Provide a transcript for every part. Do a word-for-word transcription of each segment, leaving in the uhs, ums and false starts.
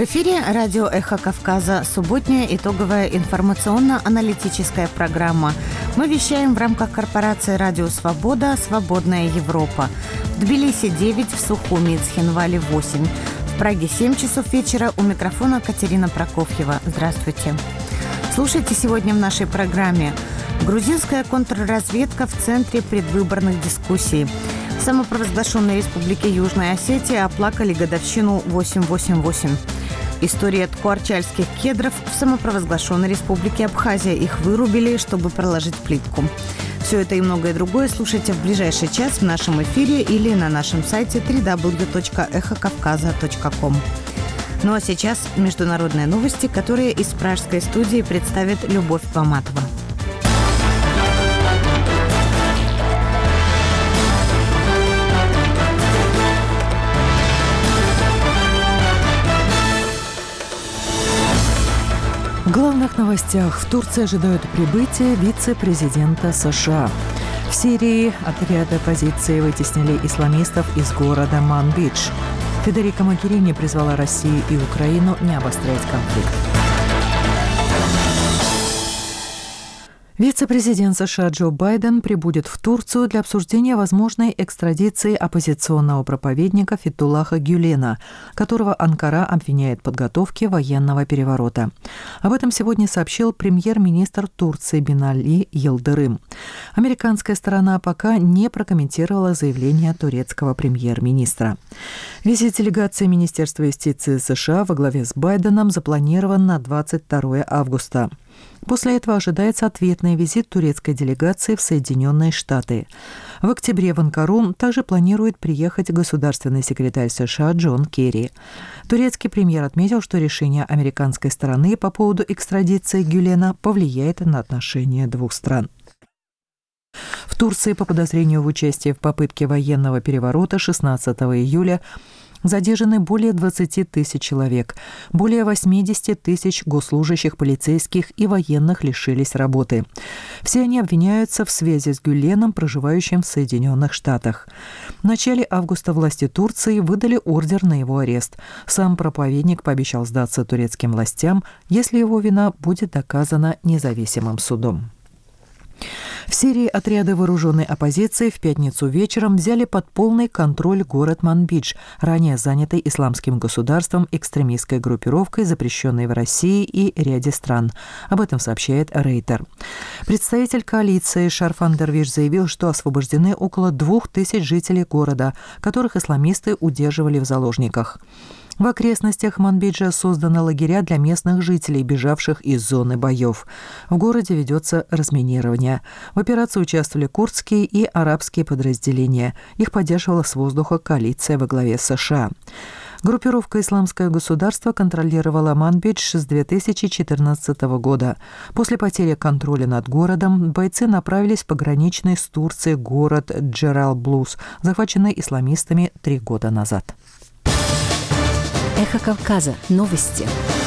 В эфире радио «Эхо Кавказа», субботняя итоговая информационно-аналитическая программа. Мы вещаем в рамках корпорации «Радио Свобода. Свободная Европа». В Тбилиси девять, в Сухуми и Цхинвале восемь. В Праге семь часов вечера. У микрофона Катерина Прокофьева. Здравствуйте. Слушайте сегодня в нашей программе. Грузинская контрразведка в центре предвыборных дискуссий. В самопровозглашенной республике Южная Осетия оплакали годовщину восемь восемь восемь. История ткуарчальских кедров в самопровозглашенной республике Абхазия. Их вырубили, чтобы проложить плитку. Все это и многое другое слушайте в ближайший час в нашем эфире или на нашем сайте дабл ю дабл ю дабл ю точка эхо кавказа точка ком. Ну а сейчас международные новости, которые из пражской студии представит Любовь Поматова. В главных новостях. В Турции ожидают прибытия вице-президента США. В Сирии отряды оппозиции вытеснили исламистов из города Манбидж. Федерико Могерини призвала Россию и Украину не обострять конфликт. Вице-президент США Джо Байден прибудет в Турцию для обсуждения возможной экстрадиции оппозиционного проповедника Фетхуллаха Гюлена, которого Анкара обвиняет в подготовке военного переворота. Об этом сегодня сообщил премьер-министр Турции Бинали Йылдырым. Американская сторона пока не прокомментировала заявление турецкого премьер-министра. Визит делегации Министерства юстиции США во главе с Байденом запланирован на двадцать второе августа. После этого ожидается ответный визит турецкой делегации в Соединенные Штаты. В октябре в Анкару также планирует приехать государственный секретарь США Джон Керри. Турецкий премьер отметил, что решение американской стороны по поводу экстрадиции Гюлена повлияет на отношения двух стран. В Турции по подозрению в участии в попытке военного переворота шестнадцатого июля задержаны более двадцати тысяч человек. Более восемьдесят тысяч госслужащих, полицейских и военных лишились работы. Все они обвиняются в связи с Гюленом, проживающим в Соединенных Штатах. В начале августа власти Турции выдали ордер на его арест. Сам проповедник пообещал сдаться турецким властям, если его вина будет доказана независимым судом. В Сирии отряды вооруженной оппозиции в пятницу вечером взяли под полный контроль город Манбидж, ранее занятый исламским государством, экстремистской группировкой, запрещенной в России и ряде стран. Об этом сообщает Рейтер. Представитель коалиции Шарфан Дервиш заявил, что освобождены около двух тысяч жителей города, которых исламисты удерживали в заложниках. В окрестностях Манбиджа созданы лагеря для местных жителей, бежавших из зоны боев. В городе ведется разминирование. В операции участвовали курдские и арабские подразделения. Их поддерживала с воздуха коалиция во главе с США. Группировка «Исламское государство» контролировала Манбидж с две тысячи четырнадцатого года. После потери контроля над городом бойцы направились в пограничный с Турцией город Джералблус, захваченный исламистами три года назад. Эхо Кавказа. Новости.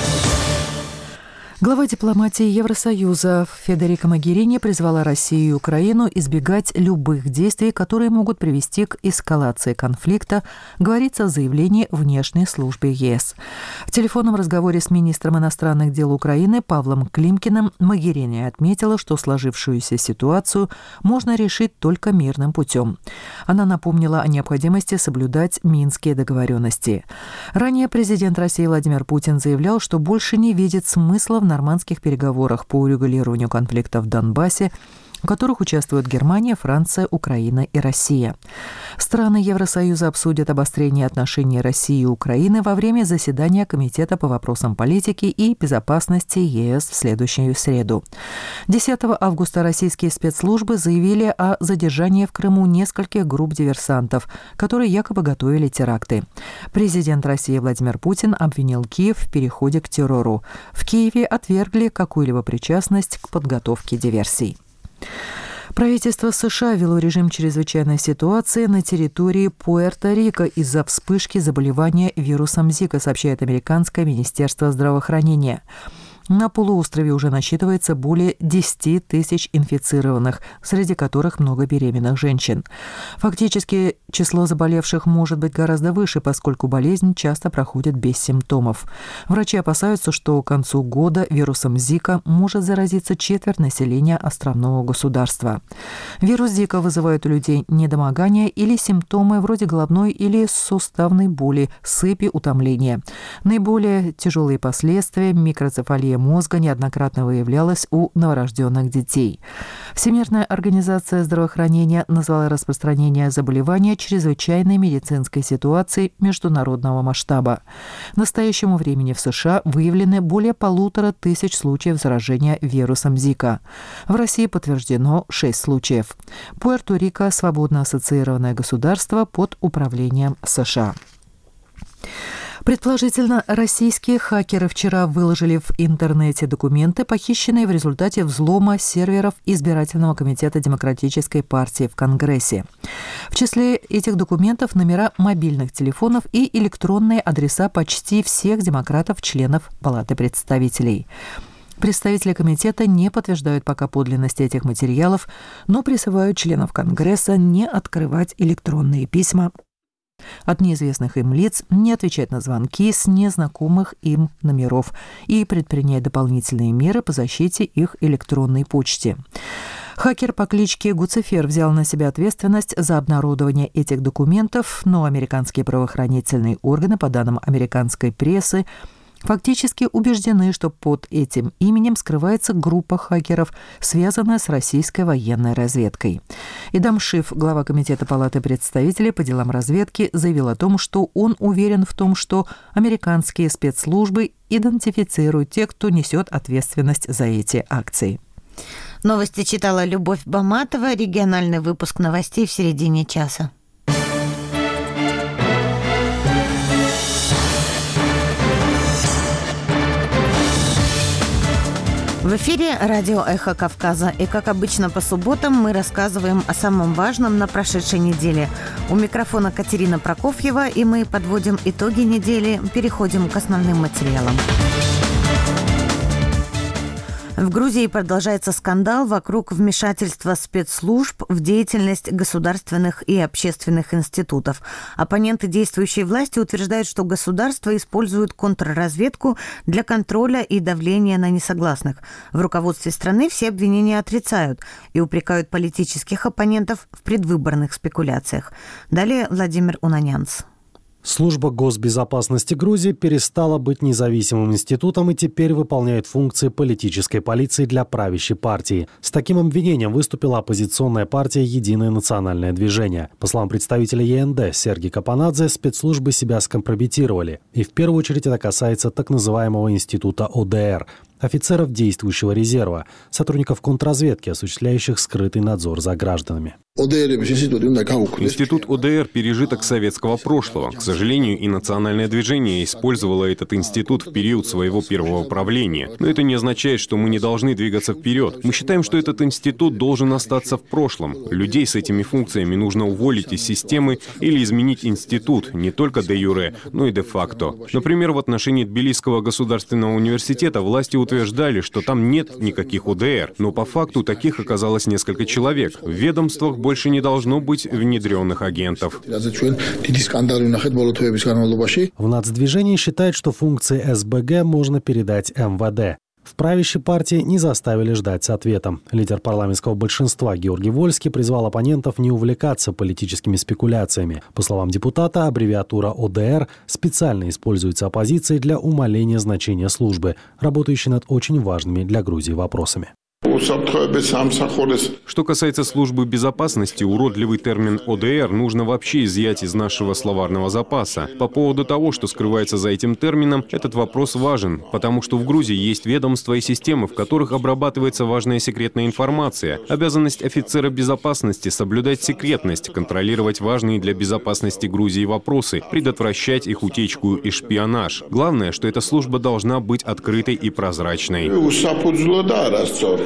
Глава дипломатии Евросоюза Федерико Могерини призвала Россию и Украину избегать любых действий, которые могут привести к эскалации конфликта, говорится в заявлении внешней службы ЕС. В телефонном разговоре с министром иностранных дел Украины Павлом Климкиным Могерини отметила, что сложившуюся ситуацию можно решить только мирным путем. Она напомнила о необходимости соблюдать минские договоренности. Ранее президент России Владимир Путин заявлял, что больше не видит смысла в нормандских переговорах по урегулированию конфликта в Донбассе, в которых участвуют Германия, Франция, Украина и Россия. Страны Евросоюза обсудят обострение отношений России и Украины во время заседания Комитета по вопросам политики и безопасности ЕС в следующую среду. десятого августа российские спецслужбы заявили о задержании в Крыму нескольких групп диверсантов, которые якобы готовили теракты. Президент России Владимир Путин обвинил Киев в переходе к террору. В Киеве отвергли какую-либо причастность к подготовке диверсий. Правительство США ввело режим чрезвычайной ситуации на территории Пуэрто-Рико из-за вспышки заболевания вирусом Зика, сообщает американское министерство здравоохранения. На полуострове уже насчитывается более десять тысяч инфицированных, среди которых много беременных женщин. Фактически число заболевших может быть гораздо выше, поскольку болезнь часто проходит без симптомов. Врачи опасаются, что к концу года вирусом Зика может заразиться четверть населения островного государства. Вирус Зика вызывает у людей недомогание или симптомы вроде головной или суставной боли, сыпи, утомления. Наиболее тяжелые последствия – микроцефалия мозга неоднократно выявлялась у новорожденных детей. Всемирная организация здравоохранения назвала распространение заболевания чрезвычайной медицинской ситуацией международного масштаба. К настоящему времени в США выявлены более полутора тысяч случаев заражения вирусом Зика. В России подтверждено шесть случаев. Пуэрто-Рико – свободно ассоциированное государство под управлением США. Предположительно, российские хакеры вчера выложили в интернете документы, похищенные в результате взлома серверов избирательного комитета Демократической партии в Конгрессе. В числе этих документов номера мобильных телефонов и электронные адреса почти всех демократов-членов Палаты представителей. Представители комитета не подтверждают пока подлинность этих материалов, но призывают членов Конгресса не открывать электронные письма от неизвестных им лиц, не отвечать на звонки с незнакомых им номеров и предпринять дополнительные меры по защите их электронной почте. Хакер по кличке Гуцифер взял на себя ответственность за обнародование этих документов, но американские правоохранительные органы, по данным американской прессы, фактически убеждены, что под этим именем скрывается группа хакеров, связанная с российской военной разведкой. Идам Шиф, глава Комитета Палаты представителей по делам разведки, заявил о том, что он уверен в том, что американские спецслужбы идентифицируют тех, кто несет ответственность за эти акции. Новости читала Любовь Баматова. Региональный выпуск новостей в середине часа. В эфире радио «Эхо Кавказа». И, как обычно, по субботам мы рассказываем о самом важном на прошедшей неделе. У микрофона Катерина Прокофьева, и мы подводим итоги недели, переходим к основным материалам. В Грузии продолжается скандал вокруг вмешательства спецслужб в деятельность государственных и общественных институтов. Оппоненты действующей власти утверждают, что государство использует контрразведку для контроля и давления на несогласных. В руководстве страны все обвинения отрицают и упрекают политических оппонентов в предвыборных спекуляциях. Далее Владимир Унанянц. Служба госбезопасности Грузии перестала быть независимым институтом и теперь выполняет функции политической полиции для правящей партии. С таким обвинением выступила оппозиционная партия «Единое национальное движение». По словам представителя ЕНД Сергея Капанадзе, спецслужбы себя скомпрометировали. И в первую очередь это касается так называемого института ОДР – офицеров действующего резерва, сотрудников контрразведки, осуществляющих скрытый надзор за гражданами. Институт ОДР – пережиток советского прошлого. К сожалению, и национальное движение использовало этот институт в период своего первого правления. Но это не означает, что мы не должны двигаться вперед. Мы считаем, что этот институт должен остаться в прошлом. Людей с этими функциями нужно уволить из системы или изменить институт не только де-юре, но и де-факто. Например, в отношении Тбилисского государственного университета власти утверждали, что там нет никаких ОДР, но по факту таких оказалось несколько человек. В ведомствах больше не должно быть внедренных агентов. В нацдвижении считают, что функции эс бэ гэ можно передать эм вэ дэ. В правящей партии не заставили ждать с ответом. Лидер парламентского большинства Георгий Вольский призвал оппонентов не увлекаться политическими спекуляциями. По словам депутата, аббревиатура ОДР специально используется оппозицией для умаления значения службы, работающей над очень важными для Грузии вопросами. Что касается службы безопасности, уродливый термин ОДР нужно вообще изъять из нашего словарного запаса. По поводу того, что скрывается за этим термином, этот вопрос важен, потому что в Грузии есть ведомства и системы, в которых обрабатывается важная секретная информация. Обязанность офицера безопасности — соблюдать секретность, контролировать важные для безопасности Грузии вопросы, предотвращать их утечку и шпионаж. Главное, что эта служба должна быть открытой и прозрачной.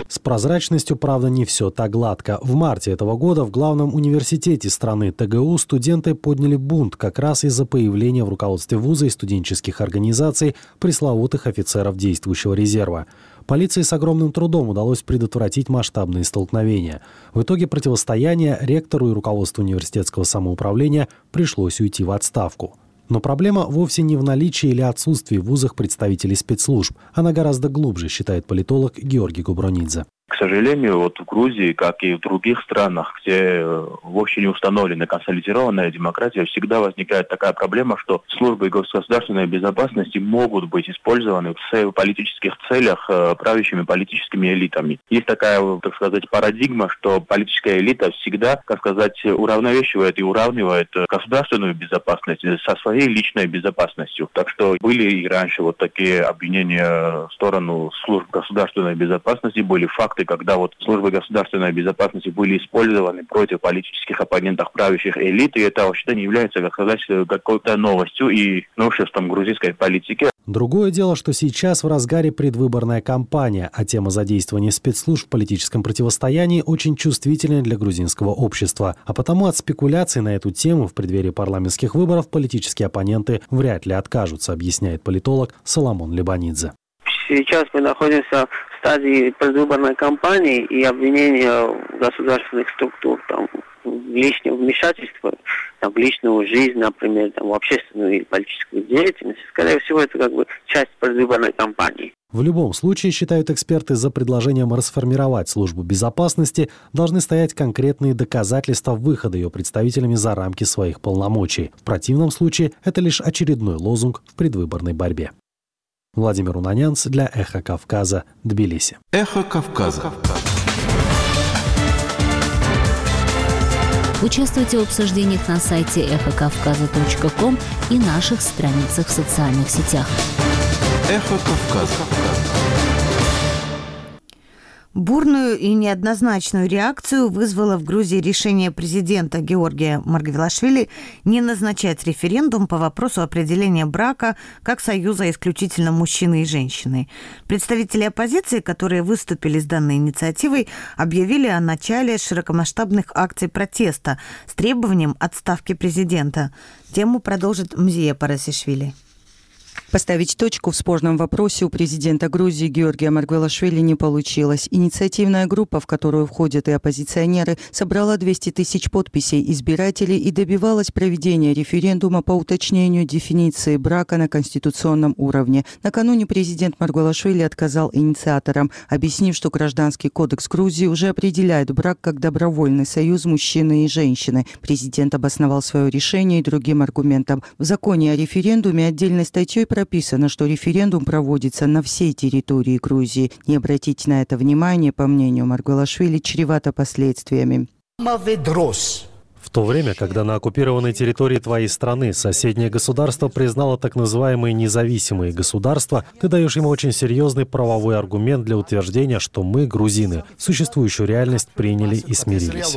С прозрачностью, правда, не все так гладко. В марте этого года в главном университете страны ТГУ студенты подняли бунт как раз из-за появления в руководстве вуза и студенческих организаций пресловутых офицеров действующего резерва. Полиции с огромным трудом удалось предотвратить масштабные столкновения. В итоге противостояния ректору и руководству университетского самоуправления пришлось уйти в отставку. Но проблема вовсе не в наличии или отсутствии в вузах представителей спецслужб. Она гораздо глубже, считает политолог Георгий Губронидзе. К сожалению, вот в Грузии, как и в других странах, где вообще не установлена консолидированная демократия, всегда возникает такая проблема, что службы государственной безопасности могут быть использованы в политических целях правящими политическими элитами. Есть такая, так сказать, парадигма, что политическая элита всегда, как сказать, уравновешивает и уравнивает государственную безопасность со своей личной безопасностью. Так что были и раньше вот такие обвинения в сторону служб государственной безопасности, были факты, когда вот службы государственной безопасности были использованы против политических оппонентов правящих элит, и это вообще не является, как сказать, какой-то новостью и новшеством грузинской политики. Другое дело, что сейчас в разгаре предвыборная кампания, а тема задействования спецслужб в политическом противостоянии очень чувствительная для грузинского общества. А потому от спекуляций на эту тему в преддверии парламентских выборов политические оппоненты вряд ли откажутся, объясняет политолог Соломон Лебанидзе. Сейчас мы находимся в стадии предвыборной кампании и обвинения государственных структур там, в личном вмешательстве, там, в личную жизнь, например, там, в общественную или политическую деятельность. Скорее всего, это как бы часть предвыборной кампании. В любом случае, считают эксперты, за предложением расформировать службу безопасности должны стоять конкретные доказательства выхода ее представителями за рамки своих полномочий. В противном случае это лишь очередной лозунг в предвыборной борьбе. Владимир Унанянц для «Эхо Кавказа», Тбилиси. «Эхо Кавказа». Участвуйте в обсуждениях на сайте эхо кавказа точка ком и наших страницах в социальных сетях. «Эхо Кавказа». Бурную и неоднозначную реакцию вызвало в Грузии решение президента Георгия Маргвелашвили не назначать референдум по вопросу определения брака как союза исключительно мужчины и женщины. Представители оппозиции, которые выступили с данной инициативой, объявили о начале широкомасштабных акций протеста с требованием отставки президента. Тему продолжит Мзия Парасишвили. Поставить точку в спорном вопросе у президента Грузии Георгия Маргвелашвили не получилось. Инициативная группа, в которую входят и оппозиционеры, собрала двести тысяч подписей избирателей и добивалась проведения референдума по уточнению дефиниции брака на конституционном уровне. Накануне президент Маргвелашвили отказал инициаторам, объяснив, что Гражданский кодекс Грузии уже определяет брак как добровольный союз мужчины и женщины. Президент обосновал свое решение и другим аргументом. В законе о референдуме отдельной статьей прописано, что референдум проводится на всей территории Грузии. Не обратить на это внимание, по мнению Маргвелашвили, чревато последствиями. В то время, когда на оккупированной территории твоей страны соседнее государство признало так называемые независимые государства, ты даешь ему очень серьезный правовой аргумент для утверждения, что мы, грузины, существующую реальность приняли и смирились.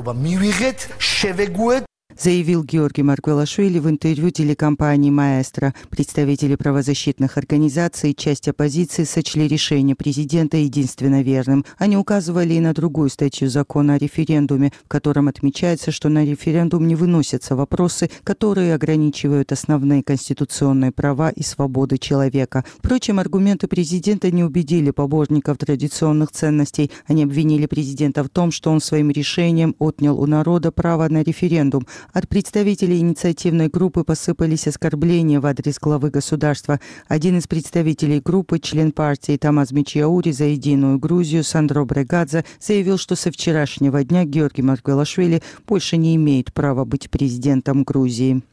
Заявил Георгий Маргвелашвили в интервью телекомпании «Маэстро». Представители правозащитных организаций и часть оппозиции сочли решение президента единственно верным. Они указывали и на другую статью закона о референдуме, в котором отмечается, что на референдум не выносятся вопросы, которые ограничивают основные конституционные права и свободы человека. Впрочем, аргументы президента не убедили поборников традиционных ценностей. Они обвинили президента в том, что он своим решением отнял у народа право на референдум. От представителей инициативной группы посыпались оскорбления в адрес главы государства. Один из представителей группы, член партии Тамаз Мичиаури за единую Грузию Сандро Брегадзе, заявил, что со вчерашнего дня Георгий Маргвелашвили больше не имеет права быть президентом Грузии.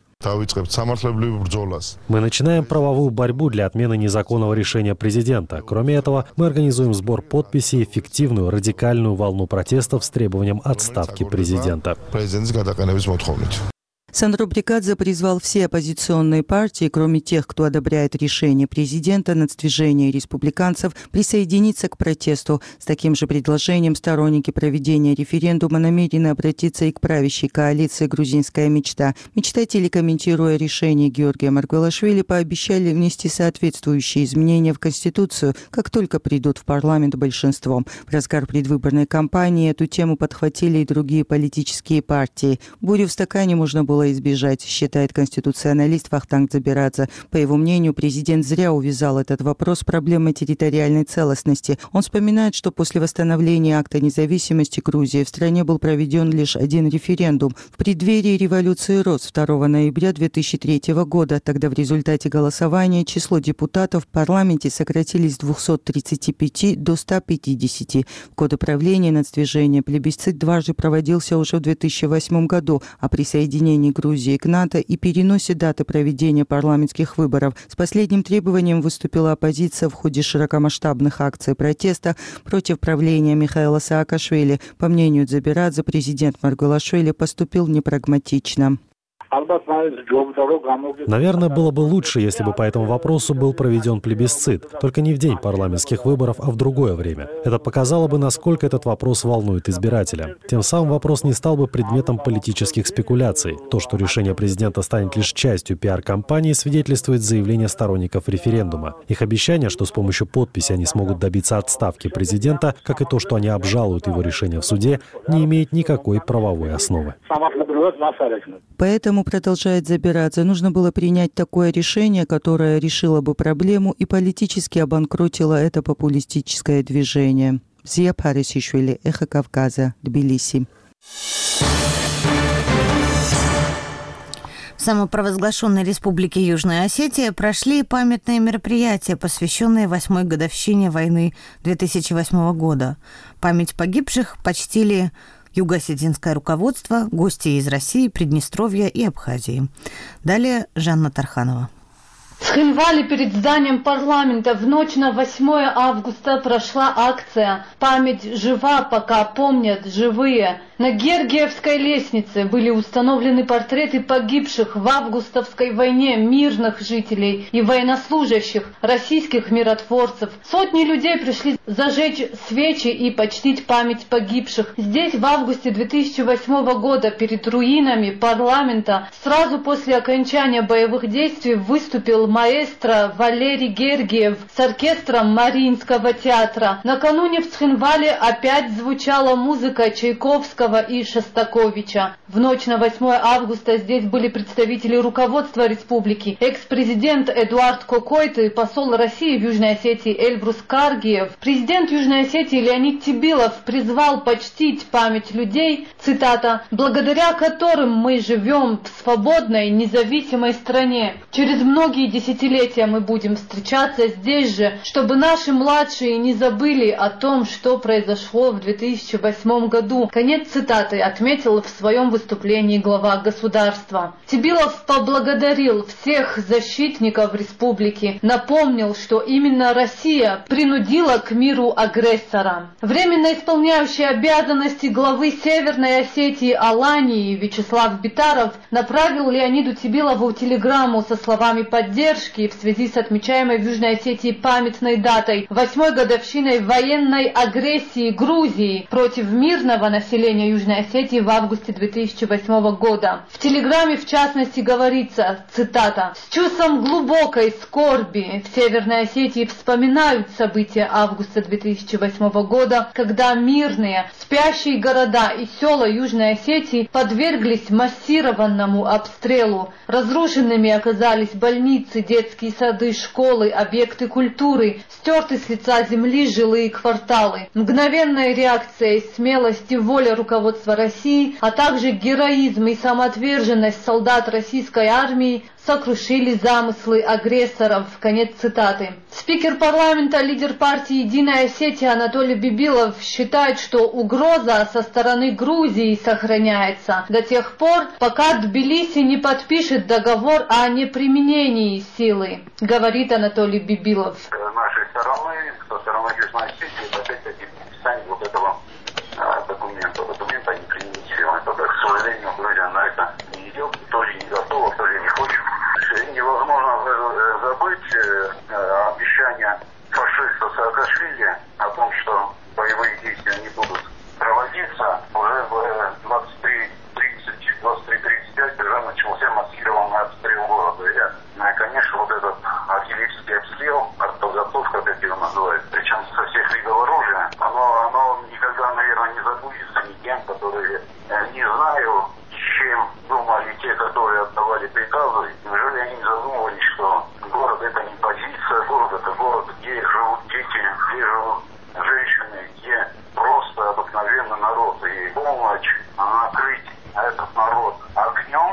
Мы начинаем правовую борьбу для отмены незаконного решения президента. Кроме этого, мы организуем сбор подписей и эффективную радикальную волну протестов с требованием отставки президента. Сандро Брикадзе призвал все оппозиционные партии, кроме тех, кто одобряет решение президента, нацдвижения и республиканцев, присоединиться к протесту. С таким же предложением сторонники проведения референдума намерены обратиться и к правящей коалиции «Грузинская мечта». Мечтатели, комментируя решение Георгия Маргвелашвили, пообещали внести соответствующие изменения в Конституцию, как только придут в парламент большинством. В разгар предвыборной кампании эту тему подхватили и другие политические партии. Бурю в стакане можно было избежать, считает конституционалист Вахтанг Дзабирадзе. По его мнению, президент зря увязал этот вопрос с проблемой территориальной целостности. Он вспоминает, что после восстановления акта независимости Грузии в стране был проведен лишь один референдум. В преддверии революции РОС второго ноября две тысячи третьего года. Тогда в результате голосования число депутатов в парламенте сократились с двухсот тридцати пяти до ста пятидесяти. В годы правления нацдвижения плебисцит дважды проводился уже в две тысячи восьмом году о присоединении Грузии к НАТО и переносе даты проведения парламентских выборов. С последним требованием выступила оппозиция в ходе широкомасштабных акций протеста против правления Михаила Саакашвили. По мнению Дзабирадзе, президент Маргвелашвили поступил непрагматично. Наверное, было бы лучше, если бы по этому вопросу был проведен плебисцит, только не в день парламентских выборов, а в другое время. Это показало бы, насколько этот вопрос волнует избирателя. Тем самым вопрос не стал бы предметом политических спекуляций. То, что решение президента станет лишь частью пиар-кампании, свидетельствует заявление сторонников референдума. Их обещание, что с помощью подписи они смогут добиться отставки президента, как и то, что они обжалуют его решение в суде, не имеет никакой правовой основы. Поэтому, продолжает Дзабирадзе, нужно было принять такое решение, которое решило бы проблему и политически обанкротило это популистическое движение. Зия Парисишвили, Эхо Кавказа, Тбилиси. В самопровозглашенной Республике Южная Осетия прошли памятные мероприятия, посвященные восьмой годовщине войны две тысячи восьмого года. Память погибших почтили юго-осетинское руководство, гости из России, Приднестровья и Абхазии. Далее Жанна Тарханова. В Схинвале перед зданием парламента в ночь на восьмое августа прошла акция «Память жива, пока помнят живые». На Гергиевской лестнице были установлены портреты погибших в августовской войне мирных жителей и военнослужащих, российских миротворцев. Сотни людей пришли зажечь свечи и почтить память погибших. Здесь в августе две тысячи восьмого года перед руинами парламента сразу после окончания боевых действий выступил маэстро Валерий Гергиев с оркестром Мариинского театра. Накануне в Схинвале опять звучала музыка Чайковского и Шостаковича. В ночь на восьмое августа здесь были представители руководства республики, экс-президент Эдуард Кокойт и посол России в Южной Осетии Эльбрус Каргиев. Президент Южной Осетии Леонид Тибилов призвал почтить память людей, цитата, «благодаря которым мы живем в свободной, независимой стране. Через многие десятилетия мы будем встречаться здесь же, чтобы наши младшие не забыли о том, что произошло в две тысячи восьмом году». Конец цитаты отметил в своем выступлении глава государства. Тибилов поблагодарил всех защитников республики, напомнил, что именно Россия принудила к миру агрессора. Временно исполняющий обязанности главы Северной Осетии Алании Вячеслав Битаров направил Леониду Тибилову телеграмму со словами поддержки в связи с отмечаемой в Южной Осетии памятной датой восьмой годовщиной военной агрессии Грузии против мирного населения Южной Осетии в августе две тысячи восьмого года. В телеграмме, в частности, говорится, цитата, «С чувством глубокой скорби в Северной Осетии вспоминают события августа две тысячи восьмого года, когда мирные, спящие города и села Южной Осетии подверглись массированному обстрелу. Разрушенными оказались больницы, детские сады, школы, объекты культуры, стерты с лица земли жилые кварталы. Мгновенная реакция и смелость и воля руководства России, а также героизм и самоотверженность солдат российской армии сокрушили замыслы агрессоров». Конец цитаты. Спикер парламента, лидер партии «Единая Осетия» Анатолий Бибилов считает, что угроза со стороны Грузии сохраняется до тех пор, пока Тбилиси не подпишет договор о неприменении силы, говорит Анатолий Бибилов. С нашей стороны, со стороны Южной Осетии, опять-таки подписание вот этого а, документа, документа о неприменении силы. Только, к сожалению, Грузия на это не идет. То никем, которые не знаю, чем думали те, которые отдавали приказы. Неужели они не задумывались, что город это не позиция, город это город, где живут дети, где живут женщины, где просто обыкновенный народ. И полночь накрыть этот народ огнем,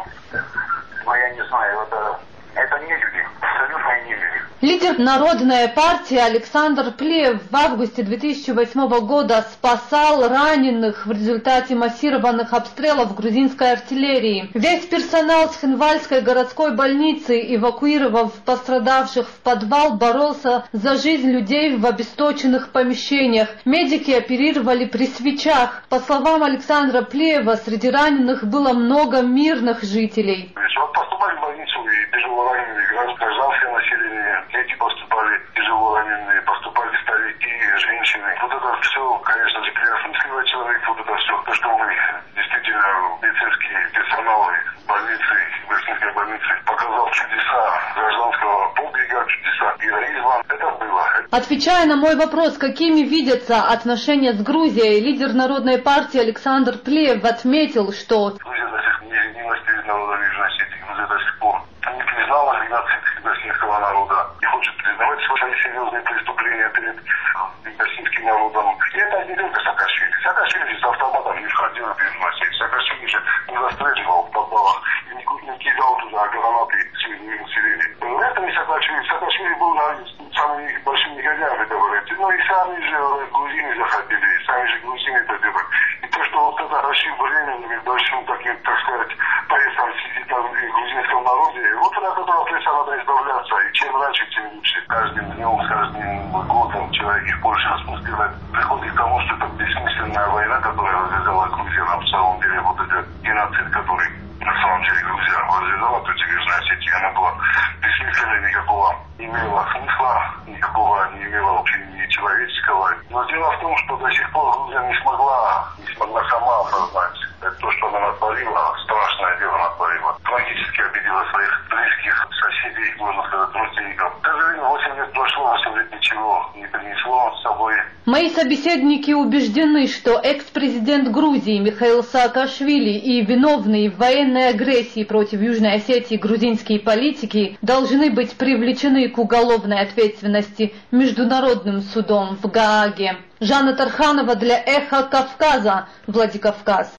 но я не знаю, это, это не люди, абсолютно не люди. Лидер Народной партии Александр Плеев в августе две тысячи восьмого года спасал раненых в результате массированных обстрелов грузинской артиллерии. Весь персонал с Хинвальской городской больницы, эвакуировав пострадавших в подвал, боролся за жизнь людей в обесточенных помещениях. Медики оперировали при свечах. По словам Александра Плеева, среди раненых было много мирных жителей. Вот поступали в больницу и тяжело раненые гражданское население, дети поступали тяжело раненые, поступали старики, женщины. Вот это все, конечно же, переосмысливает человек, вот это все, то, что мы действительно медицинский персонал больницы, Верхней больницы показал чудеса гражданского подвига, чудеса героизма, это было. Отвечая на мой вопрос, какими видятся отношения с Грузией, лидер Народной партии Александр Плеев отметил, что Грузия до сих пор не единости народа Южной Осетии, Грузия до сих пор не признала геноцид боснийского народа и хочет признавать свои серьезные преступления перед боснийским народом. И это не только Саакашвили. Саакашвили с автоматом не входил в Южную Осетию. Саакашвили же не застреливал в подвалах и не кидал туда гранаты цивильного населения. Это не Саакашвили. Саакашвили был самым большим негодяем, это говорите. Но и сами же грузины заходили, и сами же грузины это делали. И то, что вот это большим временем, большим таким, так сказать, прессом сидит на грузинском народе, вот от этого пресса надо избавляться. И чем раньше, тем лучше. Каждым днем, с каждым годом человек в Польше распустил, приходит к тому, что это бессмысленная война, которая развязала Грузия на самом деле, вот этот геноцид, который на самом деле Грузия развязала против Южной Осетии, она была бессмысленной, никакого не имела смысла, никакого не имела вообще ни человеческого. Но дело в том, что до сих пор Грузия не смогла, не смогла сама осознать то, что она натворила, страшное дело натворила. Трагически обидела своих близких, соседей, можно сказать, родственников. К сожалению, восемь лет прошло, восемь лет ничего не принесло с собой. Мои собеседники убеждены, что экс-президент Грузии Михаил Саакашвили и виновные в военной агрессии против Южной Осетии грузинские политики должны быть привлечены к уголовной ответственности Международным судом в Гааге. Жанна Тарханова для «Эхо Кавказа», Владикавказ.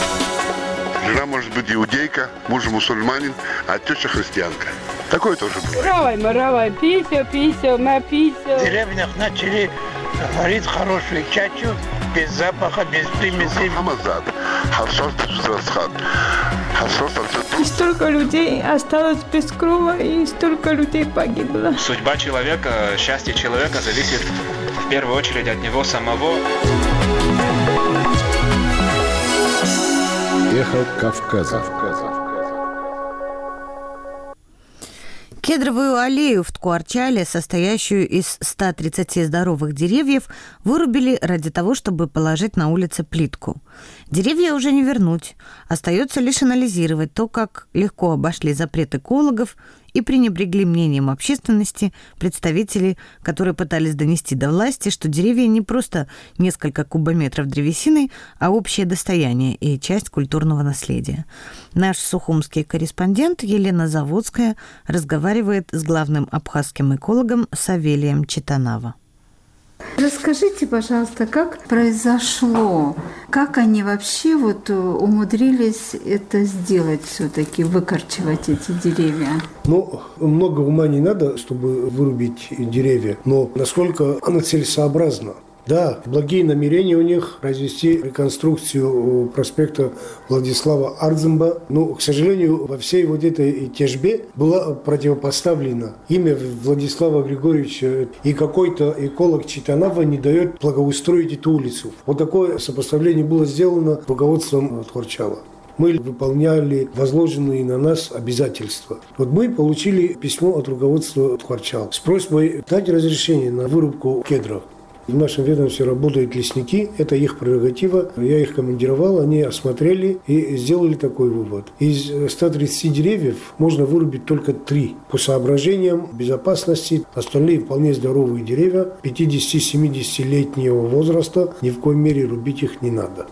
Жена может быть иудейка, муж мусульманин, а теща христианка. Такое тоже бывает. Равай, маравай, пися, пися, на пися. В деревнях начали варить хорошую чачу, без запаха, без примесей. И столько людей осталось без крова, и столько людей погибло. Судьба человека, счастье человека зависит в первую очередь от него самого. Эхо Кавказа. Кедровую аллею в Ткуарчале, состоящую из ста тридцати здоровых деревьев, вырубили ради того, чтобы положить на улице плитку. Деревья уже не вернуть. Остается лишь анализировать то, как легко обошли запрет экологов и пренебрегли мнением общественности представители, которые пытались донести до власти, что деревья не просто несколько кубометров древесины, а общее достояние и часть культурного наследия. Наш сухумский корреспондент Елена Заводская разговаривает с главным абхазским экологом Савелием Читанава. Расскажите, пожалуйста, как произошло, как они вообще вот умудрились это сделать все-таки, выкорчевать эти деревья? Ну, много ума не надо, чтобы вырубить деревья, но насколько оно целесообразно. Да, благие намерения у них развести реконструкцию проспекта Владислава Ардземба. Но, к сожалению, во всей вот этой тяжбе было противопоставлено имя Владислава Григорьевича, и какой-то эколог Читанава не дает благоустроить эту улицу. Вот такое сопоставление было сделано руководством Ткуарчала. Мы выполняли возложенные на нас обязательства. Вот мы получили письмо от руководства Ткуарчала с просьбой дать разрешение на вырубку кедров. В нашем ведомстве работают лесники, это их прерогатива. Я их командировал, они осмотрели и сделали такой вывод. Из ста тридцати деревьев можно вырубить только три. По соображениям безопасности остальные вполне здоровые деревья пятидесяти-семидесятилетнего возраста, ни в коей мере рубить их не надо.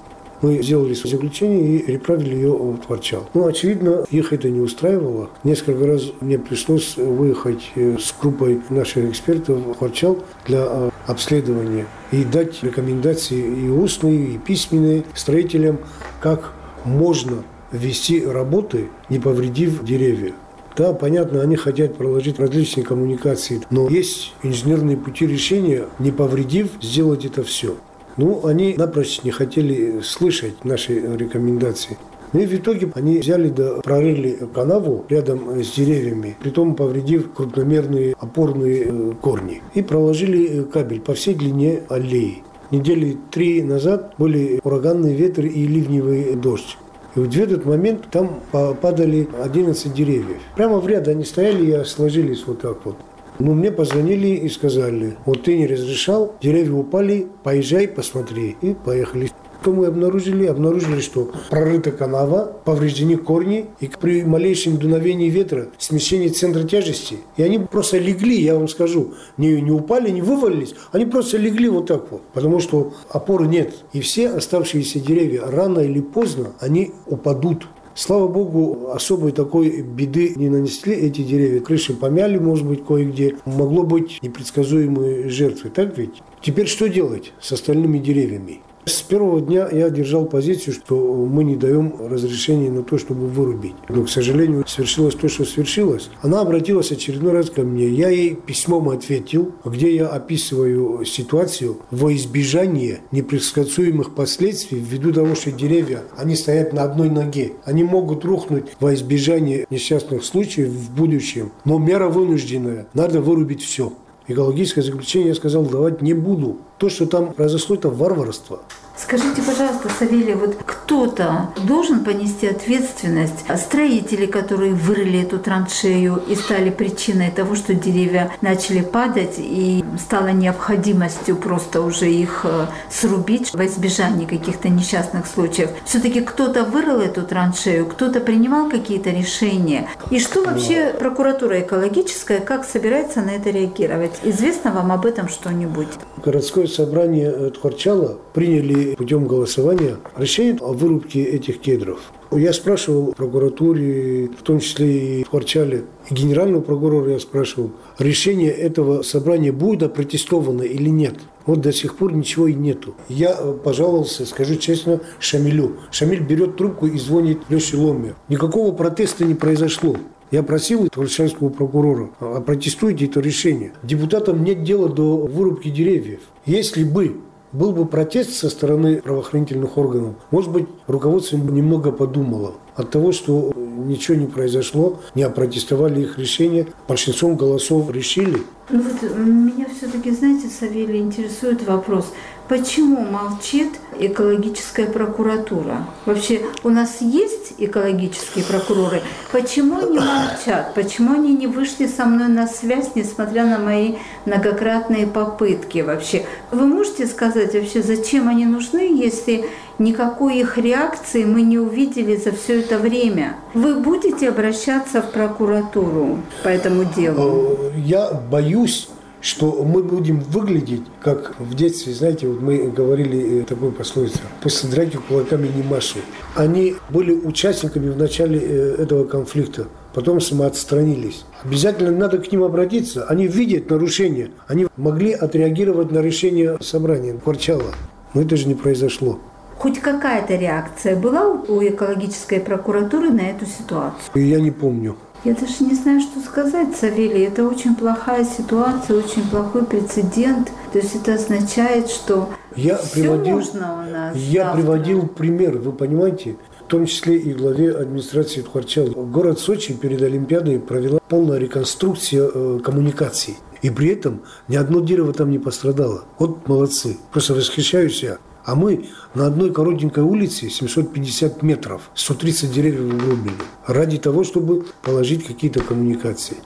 Мы сделали заключение и переправили ее в Тхварчал. Ну, очевидно, их это не устраивало. Несколько раз мне пришлось выехать с группой наших экспертов в Тхварчал для обследования и дать рекомендации и устные, и письменные строителям, как можно вести работы, не повредив деревья. Да, понятно, они хотят проложить различные коммуникации, но есть инженерные пути решения, не повредив, сделать это все. Ну, они напрочь не хотели слышать наши рекомендации. Ну и в итоге они взяли да прорыли канаву рядом с деревьями, притом повредив крупномерные опорные корни. И проложили кабель по всей длине аллеи. Недели три назад были ураганные ветры и ливневый дождь. И в этот момент там падали одиннадцать деревьев. Прямо в ряд они стояли и сложились вот так вот. Ну, мне позвонили и сказали: вот ты не разрешал, деревья упали, поезжай, посмотри. И поехали. Что мы обнаружили? Обнаружили, что прорыта канава, повреждены корни, и при малейшем дуновении ветра смещение центра тяжести. И они просто легли, я вам скажу, не, не упали, не вывалились, они просто легли вот так вот, потому что опоры нет. И все оставшиеся деревья рано или поздно, они упадут. Слава богу, особой такой беды не нанесли эти деревья. Крыши помяли, может быть, кое-где. Могло быть непредсказуемые жертвы, так ведь? Теперь что делать с остальными деревьями? С первого дня я держал позицию, что мы не даем разрешения на то, чтобы вырубить. Но, к сожалению, свершилось то, что свершилось. Она обратилась очередной раз ко мне. Я ей письмом ответил, где я описываю ситуацию во избежание непредсказуемых последствий ввиду того, что деревья, они стоят на одной ноге. Они могут рухнуть во избежание несчастных случаев в будущем. Но мера вынужденная. Надо вырубить все. Экологическое заключение я сказал давать не буду. То, что там произошло, это варварство. Скажите, пожалуйста, Савелий, вот кто-то должен понести ответственность? Строители, которые вырыли эту траншею и стали причиной того, что деревья начали падать, и стало необходимостью просто уже их срубить во избежание каких-то несчастных случаев. Все-таки кто-то вырыл эту траншею, кто-то принимал какие-то решения. И что вообще прокуратура экологическая, как собирается на это реагировать? Известно вам об этом что-нибудь? Городское собрание Тхварчала приняли путем голосования решение о вырубке этих кедров. Я спрашивал в прокуратуре, в том числе и в Тхварчале, и генерального прокурора я спрашивал, решение этого собрания будет опротестовано или нет. Вот до сих пор ничего и нету. Я пожаловался, скажу честно, Шамилю. Шамиль берет трубку и звонит Леше Ломе. Никакого протеста не произошло. Я просил тхварчальского прокурора, опротестуйте это решение. Депутатам нет дела до вырубки деревьев. Если бы был бы протест со стороны правоохранительных органов, может быть, руководство немного подумало. От того, что ничего не произошло, не опротестовали их решение, большинством голосов решили. Ну вот меня все-таки, знаете, Савелий, интересует вопрос, почему молчит экологическая прокуратура? Вообще, у нас есть экологические прокуроры? Почему они молчат? Почему они не вышли со мной на связь, несмотря на мои многократные попытки вообще? Вы можете сказать вообще, зачем они нужны, если никакой их реакции мы не увидели за все это время? Вы будете обращаться в прокуратуру по этому делу? Я боюсь, что мы будем выглядеть, как в детстве, знаете, вот мы говорили такую пословицу: после драки кулаками не машут. Они были участниками в начале этого конфликта, потом самоотстранились. Обязательно надо к ним обратиться. Они видят нарушения. Они могли отреагировать на решение собрания Тхварчала. Но это же не произошло. Хоть какая-то реакция была у экологической прокуратуры на эту ситуацию? Я не помню. Я даже не знаю, что сказать, Савелий. Это очень плохая ситуация, очень плохой прецедент. То есть это означает, что я все приводил, можно у нас. Я завтра. приводил пример, вы понимаете, в том числе и главе администрации Тхварчала. Город Сочи перед Олимпиадой провела полная реконструкция э, коммуникаций. И при этом ни одно дерево там не пострадало. Вот молодцы. Просто восхищаюсь я. А мы на одной коротенькой улице семьсот пятьдесят метров, сто тридцать деревьев вырубили. Ради того, чтобы положить какие-то коммуникации.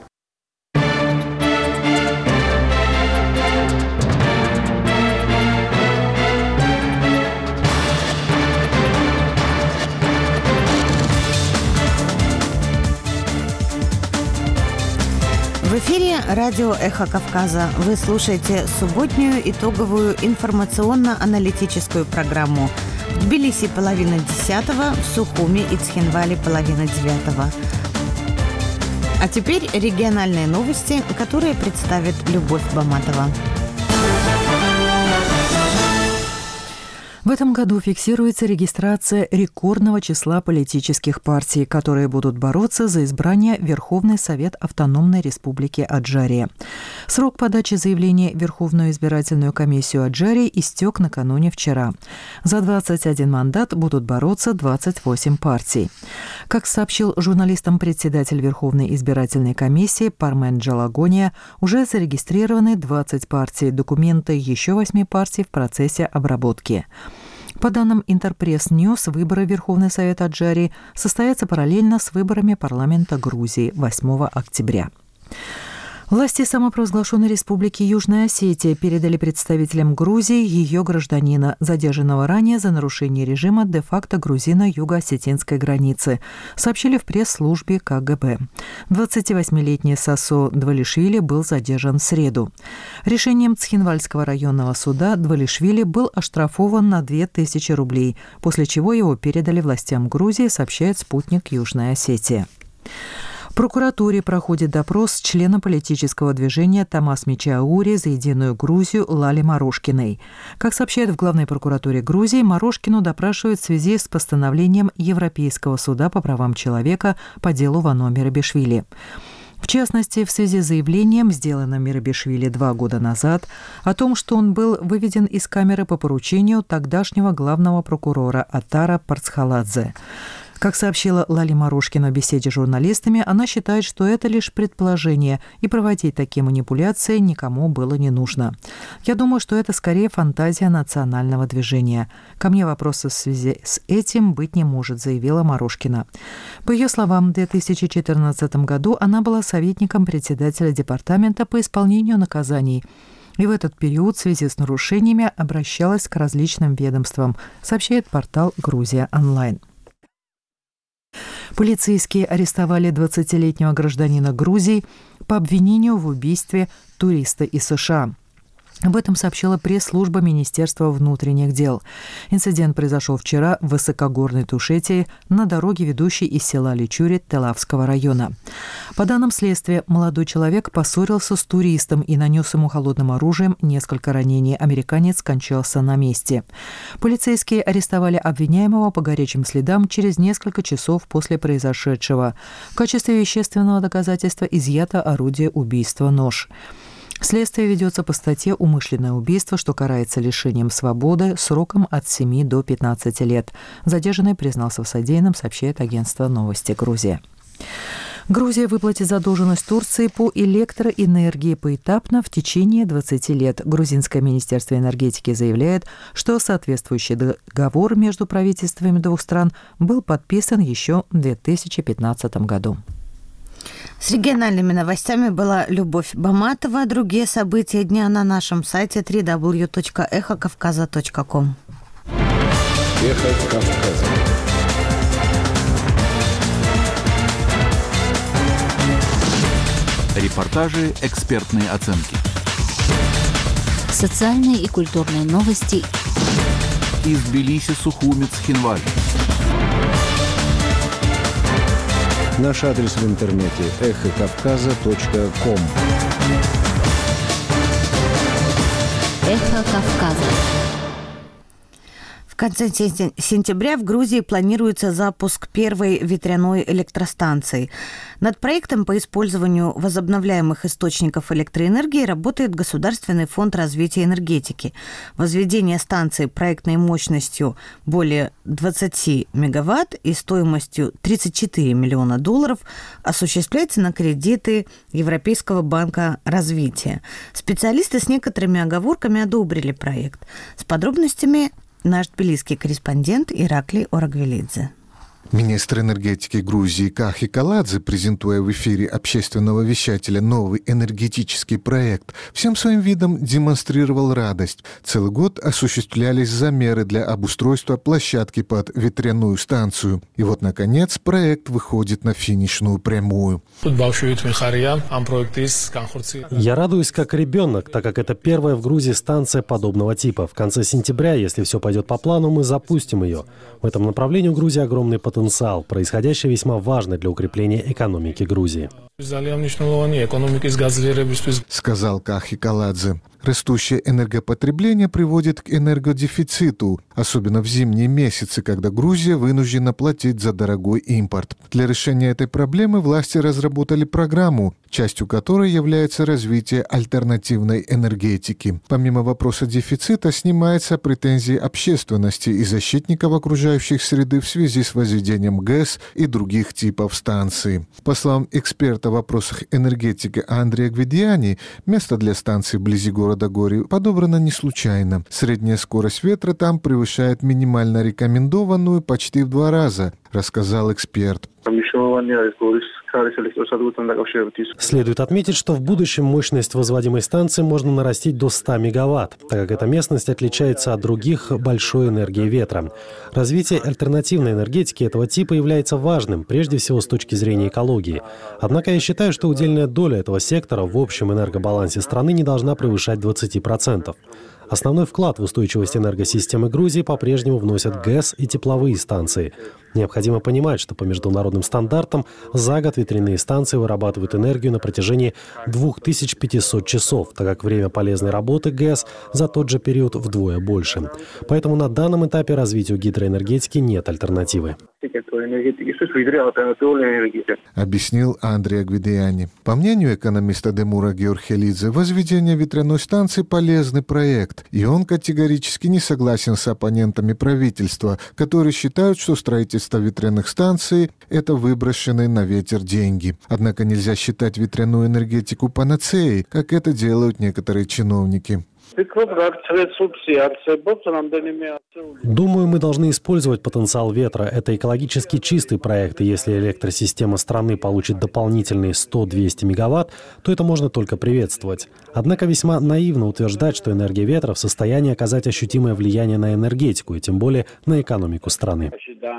В эфире радио «Эхо Кавказа». Вы слушаете субботнюю итоговую информационно-аналитическую программу. В Тбилиси половина десятого, в Сухуми и Цхинвале половина девятого. А теперь региональные новости, которые представит Любовь Баматова. В этом году фиксируется регистрация рекордного числа политических партий, которые будут бороться за избрание в Верховный Совет Автономной Республики Аджария. Срок подачи заявления в Верховную избирательную комиссию Аджарии истек накануне вчера. За двадцать один мандат будут бороться двадцать восемь партий. Как сообщил журналистам председатель Верховной избирательной комиссии Пармен Джалагония, уже зарегистрированы двадцать партий, документы еще восьми партий в процессе обработки. По данным Интерпресс Ньюс, выборы в Верховный Совет Аджарии состоятся параллельно с выборами парламента Грузии восьмого октября. Власти самопровозглашенной республики Южная Осетия передали представителям Грузии ее гражданина, задержанного ранее за нарушение режима де-факто грузино-юго-осетинской границы, сообщили в пресс-службе ка гэ бэ. двадцативосьмилетний Сасо Двалишвили был задержан в среду. Решением Цхинвальского районного суда Двалишвили был оштрафован на две тысячи рублей, после чего его передали властям Грузии, сообщает спутник Южная Осетия. В прокуратуре проходит допрос члена политического движения Тамас Мичаури за единую Грузию Лали Морошкиной. Как сообщает в Главной прокуратуре Грузии, Морошкину допрашивают в связи с постановлением Европейского суда по правам человека по делу Вано Мерабишвили. В частности, в связи с заявлением, сделанным Мерабишвили два года назад, о том, что он был выведен из камеры по поручению тогдашнего главного прокурора Атара Парцхаладзе. Как сообщила Лали Морошкина в беседе с журналистами, она считает, что это лишь предположение, и проводить такие манипуляции никому было не нужно. «Я думаю, что это скорее фантазия национального движения. Ко мне вопросов в связи с этим быть не может», заявила Морошкина. По ее словам, в две тысячи четырнадцатом году она была советником председателя департамента по исполнению наказаний. И в этот период в связи с нарушениями обращалась к различным ведомствам, сообщает портал «Грузия онлайн». Полицейские арестовали двадцатилетнего гражданина Грузии по обвинению в убийстве туриста из США. Об этом сообщила пресс-служба Министерства внутренних дел. Инцидент произошел вчера в высокогорной Тушетии на дороге, ведущей из села Личури Телавского района. По данным следствия, молодой человек поссорился с туристом и нанес ему холодным оружием несколько ранений. Американец скончался на месте. Полицейские арестовали обвиняемого по горячим следам через несколько часов после произошедшего. В качестве вещественного доказательства изъято орудие убийства — нож. Следствие ведется по статье «Умышленное убийство», что карается лишением свободы сроком от семи до пятнадцати лет. Задержанный признался в содеянном, сообщает агентство «Новости Грузия». Грузия выплатит задолженность Турции по электроэнергии поэтапно в течение двадцати лет. Грузинское министерство энергетики заявляет, что соответствующий договор между правительствами двух стран был подписан еще в две тысячи пятнадцатом году. С региональными новостями была Любовь Баматова. Другие события дня на нашем сайте дабл ю дабл ю дабл ю точка эхо кавказа точка ком. Эхо Кавказа. Репортажи, экспертные оценки. Социальные и культурные новости. Из Тбилиси, Сухуми, Цхинваль. Наш адрес в интернете эхо кавказа точка ком. Эхо Кавказа. В конце сентября в Грузии планируется запуск первой ветряной электростанции. Над проектом по использованию возобновляемых источников электроэнергии работает Государственный фонд развития энергетики. Возведение станции проектной мощностью более двадцати мегаватт и стоимостью тридцать четыре миллиона долларов осуществляется на кредиты Европейского банка развития. Специалисты с некоторыми оговорками одобрили проект. С подробностями наш тбилисский корреспондент Ираклий Орагвелидзе. Министр энергетики Грузии Кахи Каладзе, презентуя в эфире общественного вещателя новый энергетический проект, всем своим видом демонстрировал радость. Целый год осуществлялись замеры для обустройства площадки под ветряную станцию. И вот, наконец, проект выходит на финишную прямую. Я радуюсь как ребенок, так как это первая в Грузии станция подобного типа. В конце сентября, если все пойдет по плану, мы запустим ее. В этом направлении у Грузии огромный потенциал. Потенциал, происходящее весьма важно для укрепления экономики Грузии. Сказал Кахи Каладзе. Растущее энергопотребление приводит к энергодефициту, особенно в зимние месяцы, когда Грузия вынуждена платить за дорогой импорт. Для решения этой проблемы власти разработали программу, частью которой является развитие альтернативной энергетики. Помимо вопроса дефицита, снимаются претензии общественности и защитников окружающей среды в связи с возведением ГЭС и других типов станций. По словам эксперта в вопросах энергетики Андрея Гвидиани, место для станции вблизи города Гори подобрано не случайно. Средняя скорость ветра там превышает минимально рекомендованную почти в два раза, рассказал эксперт. Следует отметить, что в будущем мощность возводимой станции можно нарастить до ста мегаватт, так как эта местность отличается от других большой энергией ветра. Развитие альтернативной энергетики этого типа является важным, прежде всего с точки зрения экологии. Однако я считаю, что удельная доля этого сектора в общем энергобалансе страны не должна превышать двадцать процентов. Основной вклад в устойчивость энергосистемы Грузии по-прежнему вносят ГЭС и тепловые станции. Необходимо понимать, что по международным стандартам за год ветряные станции вырабатывают энергию на протяжении две тысячи пятьсот часов, так как время полезной работы ГЭС за тот же период вдвое больше. Поэтому на данном этапе развитию гидроэнергетики нет альтернативы. Объяснил Андрей Гвидиани. По мнению экономиста Демура Георхелидзе, возведение ветряной станции – полезный проект, и он категорически не согласен с оппонентами правительства, которые считают, что строительство ветряных станций – это выброшенные на ветер деньги. Однако нельзя считать ветряную энергетику панацеей, как это делают некоторые чиновники. Думаю, мы должны использовать потенциал ветра. Это экологически чистый проект, и если электросистема страны получит дополнительные сто-двести мегаватт, то это можно только приветствовать. Однако весьма наивно утверждать, что энергия ветра в состоянии оказать ощутимое влияние на энергетику, и тем более на экономику страны.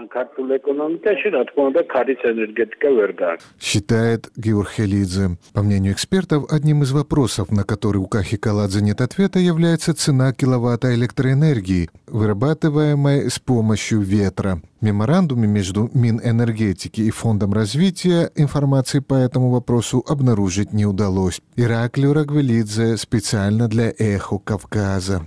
Считает Георхелидзе. По мнению экспертов, одним из вопросов, на который у Кахи Каладзе нет ответа, является цена киловатта электроэнергии, вырабатываемой с помощью ветра. В меморандуме между Минэнергетики и Фондом развития информации по этому вопросу обнаружить не удалось. Ираклио Рагвелидзе специально для «Эхо Кавказа».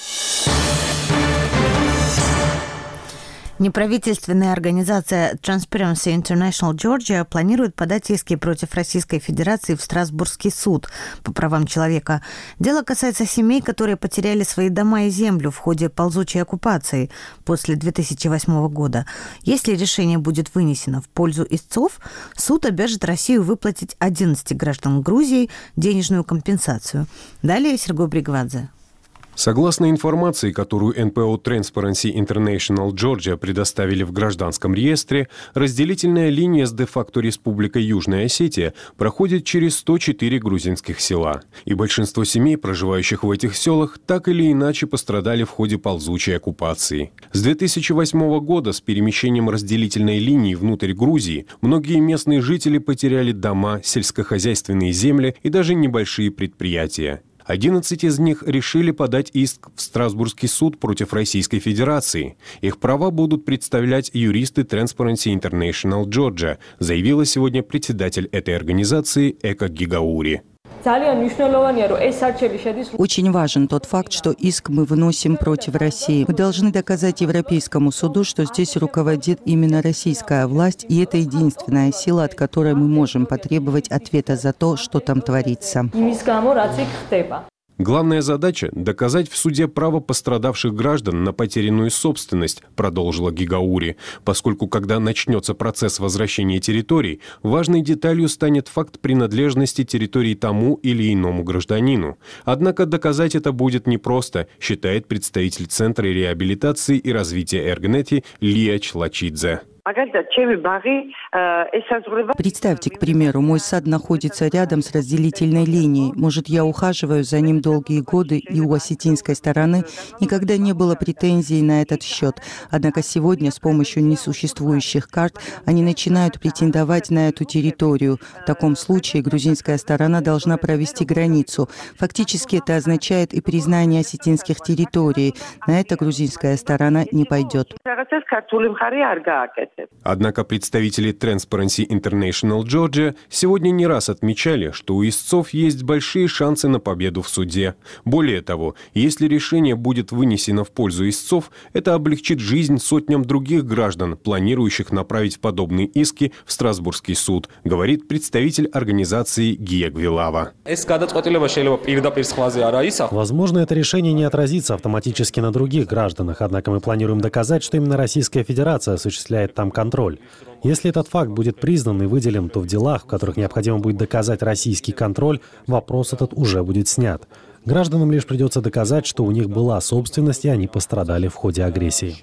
Неправительственная организация Transparency International Georgia планирует подать иски против Российской Федерации в Страсбургский суд по правам человека. Дело касается семей, которые потеряли свои дома и землю в ходе ползучей оккупации после две тысячи восьмого года. Если решение будет вынесено в пользу истцов, суд обяжет Россию выплатить одиннадцати гражданам Грузии денежную компенсацию. Далее Сергей Бригвадзе. Согласно информации, которую эн пэ о Transparency International Georgia предоставили в гражданском реестре, разделительная линия с де-факто Республикой Южная Осетия проходит через сто четыре грузинских села. И большинство семей, проживающих в этих селах, так или иначе пострадали в ходе ползучей оккупации. С две тысячи восьмого года с перемещением разделительной линии внутрь Грузии многие местные жители потеряли дома, сельскохозяйственные земли и даже небольшие предприятия. одиннадцать из них решили подать иск в Страсбургский суд против Российской Федерации. Их права будут представлять юристы Transparency International Georgia, заявила сегодня председатель этой организации Эка Гигаури. Очень важен тот факт, что иск мы вносим против России. Мы должны доказать Европейскому суду, что здесь руководит именно российская власть, и это единственная сила, от которой мы можем потребовать ответа за то, что там творится. Главная задача – доказать в суде право пострадавших граждан на потерянную собственность, продолжила Гигаури, поскольку когда начнется процесс возвращения территорий, важной деталью станет факт принадлежности территории тому или иному гражданину. Однако доказать это будет непросто, считает представитель Центра реабилитации и развития Эргнети Лия Члачидзе. Представьте, к примеру, мой сад находится рядом с разделительной линией. Может, я ухаживаю за ним долгие годы, и у осетинской стороны никогда не было претензий на этот счет. Однако сегодня с помощью несуществующих карт они начинают претендовать на эту территорию. В таком случае грузинская сторона должна провести границу. Фактически это означает и признание осетинских территорий. На это грузинская сторона не пойдет. Однако представители Transparency International Georgia сегодня не раз отмечали, что у истцов есть большие шансы на победу в суде. Более того, если решение будет вынесено в пользу истцов, это облегчит жизнь сотням других граждан, планирующих направить подобные иски в Страсбургский суд, говорит представитель организации Гия Гвилава. Возможно, это решение не отразится автоматически на других гражданах, однако мы планируем доказать, что именно Российская Федерация осуществляет там контроль. Если этот факт будет признан и выделен, то в делах, в которых необходимо будет доказать российский контроль, вопрос этот уже будет снят. Гражданам лишь придется доказать, что у них была собственность, и они пострадали в ходе агрессии.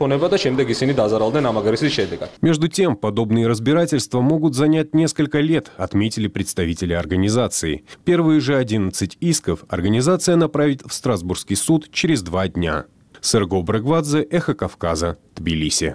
Между тем, подобные разбирательства могут занять несколько лет, отметили представители организации. Первые же одиннадцать исков организация направит в Страсбургский суд через два дня. Серго Брагвадзе, Эхо Кавказа, Тбилиси.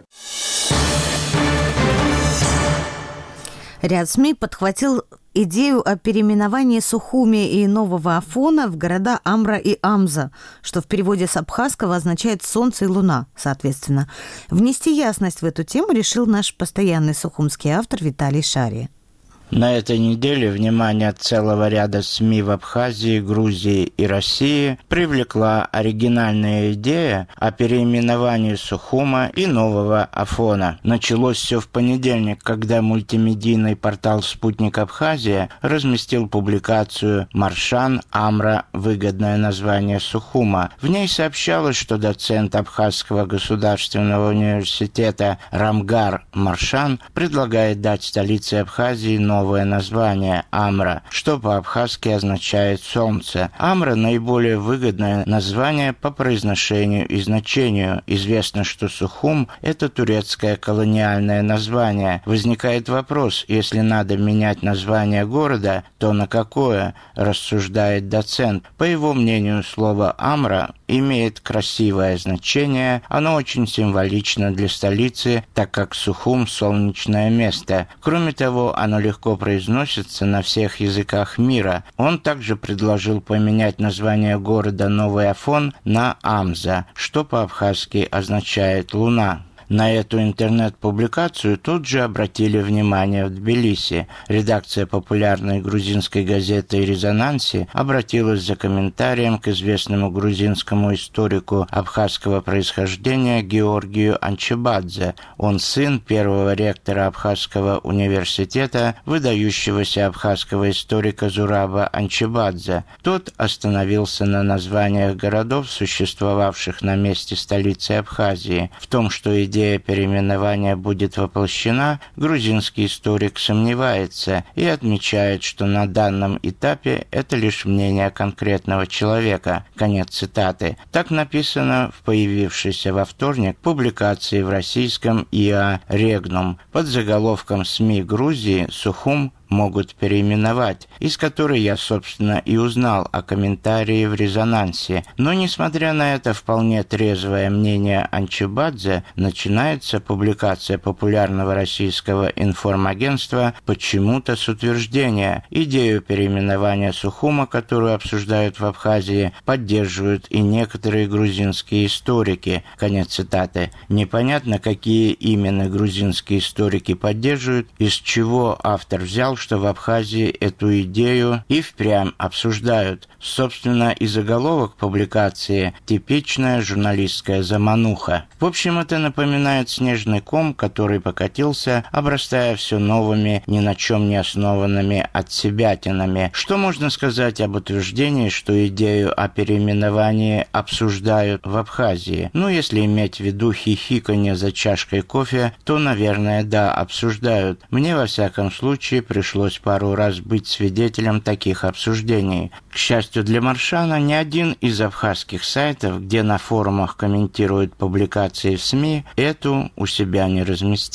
Ряд СМИ подхватил идею о переименовании Сухуми и Нового Афона в города Амра и Амза, что в переводе с абхазского означает «солнце» и «луна», соответственно. Внести ясность в эту тему решил наш постоянный сухумский автор Виталий Шари. На этой неделе внимание целого ряда СМИ в Абхазии, Грузии и России привлекла оригинальная идея о переименовании Сухума и Нового Афона. Началось все в понедельник, когда мультимедийный портал «Спутник Абхазия» разместил публикацию «Маршан, Амра. Выгодное название Сухума». В ней сообщалось, что доцент Абхазского государственного университета Рамгар Маршан предлагает дать столице Абхазии новое новое название Амра, что по-абхазски означает «солнце». Амра – наиболее выгодное название по произношению и значению. Известно, что Сухум – это турецкое колониальное название. Возникает вопрос, если надо менять название города, то на какое, рассуждает доцент. По его мнению, слово «Амра» имеет красивое значение, оно очень символично для столицы, так как Сухум – солнечное место. Кроме того, оно легко произносится на всех языках мира. Он также предложил поменять название города Новый Афон на Амза, что по-абхазски означает «луна». На эту интернет-публикацию тут же обратили внимание в Тбилиси. Редакция популярной грузинской газеты «Резонанси» обратилась за комментарием к известному грузинскому историку абхазского происхождения Георгию Анчебадзе. Он сын первого ректора Абхазского университета, выдающегося абхазского историка Зураба Анчебадзе. Тот остановился на названиях городов, существовавших на месте столицы Абхазии. В том, что идея Идея переименования будет воплощена, грузинский историк сомневается и отмечает, что на данном этапе это лишь мнение конкретного человека. Конец цитаты. Так написано в появившейся во вторник публикации в российском ИА «Регнум» под заголовком «СМИ Грузии Сухум могут переименовать», из которой я, собственно, и узнал о комментарии в «Резонансе». Но, несмотря на это вполне трезвое мнение Анчебадзе, начинается публикация популярного российского информагентства почему-то с утверждения: идею переименования Сухума, которую обсуждают в Абхазии, поддерживают и некоторые грузинские историки. Конец цитаты. Непонятно, какие именно грузинские историки поддерживают, из чего автор взял, что в Абхазии эту идею и впрямь обсуждают. Собственно, и заголовок публикации – типичная журналистская замануха. В общем, это напоминает снежный ком, который покатился, обрастая все новыми, ни на чем не основанными отсебятинами. Что можно сказать об утверждении, что идею о переименовании обсуждают в Абхазии? Ну, если иметь в виду хихиканье за чашкой кофе, то, наверное, да, обсуждают. Мне, во всяком случае, пришлось пару раз быть свидетелем таких обсуждений. К счастью для Маршана, ни один из абхазских сайтов, где на форумах комментируют публикации в СМИ, эту у себя не разместил.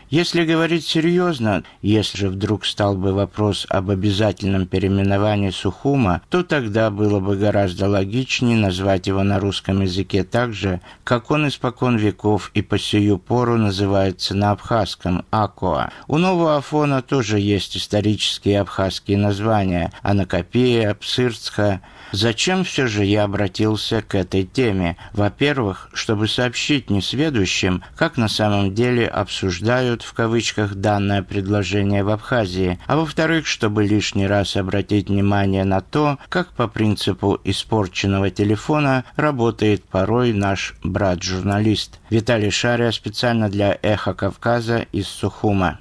Если говорить серьезно, если же вдруг стал бы вопрос об обязательном переименовании Сухума, то тогда было бы гораздо логичнее назвать его на русском языке так же, как он испокон веков и по сию пору называется на абхазском – Акоа. У Нового Афона тоже есть исторические абхазские названия – Анакопия, Псырцха. Зачем все же я обратился к этой теме? Во-первых, чтобы сообщить несведущим, как на самом деле обсуждают в кавычках данное предложение в Абхазии, а во-вторых, чтобы лишний раз обратить внимание на то, как по принципу испорченного телефона работает порой наш брат-журналист. Виталий Шария специально для «Эхо Кавказа» из Сухума.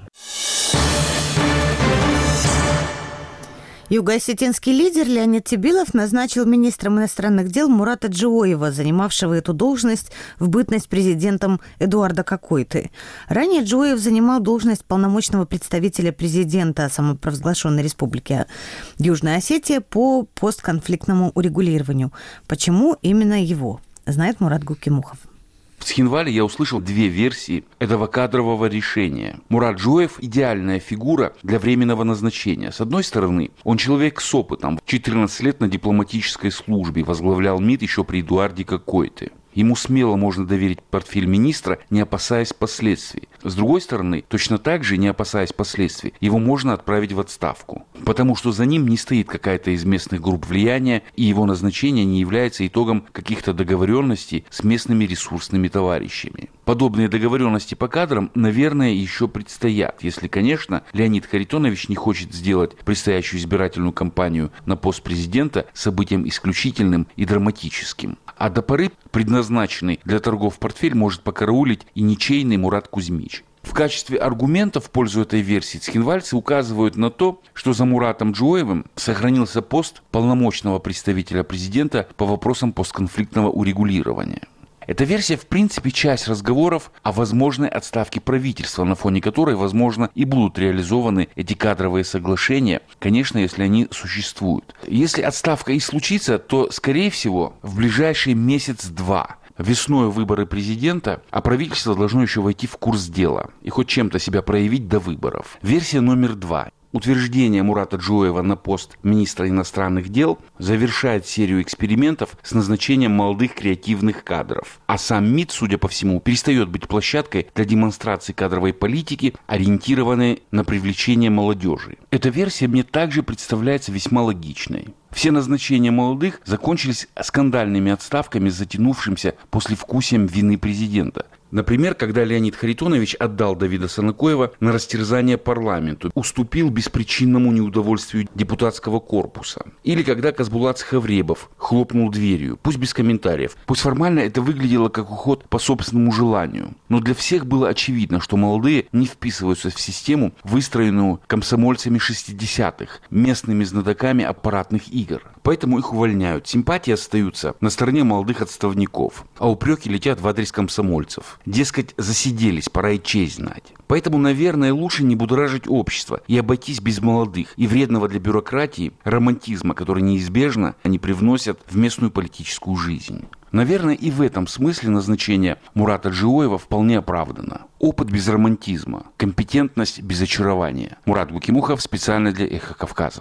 Юго-осетинский лидер Леонид Тебилов назначил министром иностранных дел Мурата Джиоева, занимавшего эту должность в бытность президентом Эдуарда Кокойты. Ранее Джиоев занимал должность полномочного представителя президента самопровозглашенной республики Южная Осетия по постконфликтному урегулированию. Почему именно его, знает Мурат Гукимухов. В Цхинвале я услышал две версии этого кадрового решения. Мурат Джиоев – идеальная фигура для временного назначения. С одной стороны, он человек с опытом. четырнадцать лет на дипломатической службе, возглавлял МИД еще при Эдуарде Кокойте. Ему смело можно доверить портфель министра, не опасаясь последствий. С другой стороны, точно так же, не опасаясь последствий, его можно отправить в отставку. Потому что за ним не стоит какая-то из местных групп влияния, и его назначение не является итогом каких-то договоренностей с местными ресурсными товарищами. Подобные договоренности по кадрам, наверное, еще предстоят, если, конечно, Леонид Харитонович не хочет сделать предстоящую избирательную кампанию на пост президента событием исключительным и драматическим. А до поры предназначенный для торгов портфель может покараулить и ничейный Мурат Кузьмич. В качестве аргумента в пользу этой версии цхинвальцы указывают на то, что за Муратом Джиоевым сохранился пост полномочного представителя президента по вопросам постконфликтного урегулирования. Эта версия, в принципе, часть разговоров о возможной отставке правительства, на фоне которой, возможно, и будут реализованы эти кадровые соглашения, конечно, если они существуют. Если отставка и случится, то, скорее всего, в ближайший месяц-два. Весной выборы президента, а правительство должно еще войти в курс дела и хоть чем-то себя проявить до выборов. Версия номер два. Утверждение Мурата Джиоева на пост министра иностранных дел завершает серию экспериментов с назначением молодых креативных кадров. А сам МИД, судя по всему, перестает быть площадкой для демонстрации кадровой политики, ориентированной на привлечение молодежи. Эта версия мне также представляется весьма логичной. Все назначения молодых закончились скандальными отставками с затянувшимся послевкусием вины президента. Например, когда Леонид Харитонович отдал Давида Сарнакоева на растерзание парламенту, уступил беспричинному неудовольствию депутатского корпуса. Или когда Казбулат Схавребов хлопнул дверью, пусть без комментариев. Пусть формально это выглядело как уход по собственному желанию. Но для всех было очевидно, что молодые не вписываются в систему, выстроенную комсомольцами шестидесятых, местными знатоками аппаратных игр. Поэтому их увольняют. Симпатии остаются на стороне молодых отставников, а упреки летят в адрес комсомольцев. Дескать, засиделись, пора и честь знать. Поэтому, наверное, лучше не будоражить общество и обойтись без молодых и вредного для бюрократии романтизма, который неизбежно они привносят в местную политическую жизнь. Наверное, и в этом смысле назначение Мурата Джиоева вполне оправдано. Опыт без романтизма, компетентность без очарования. Мурат Гукимухов специально для «Эхо Кавказа».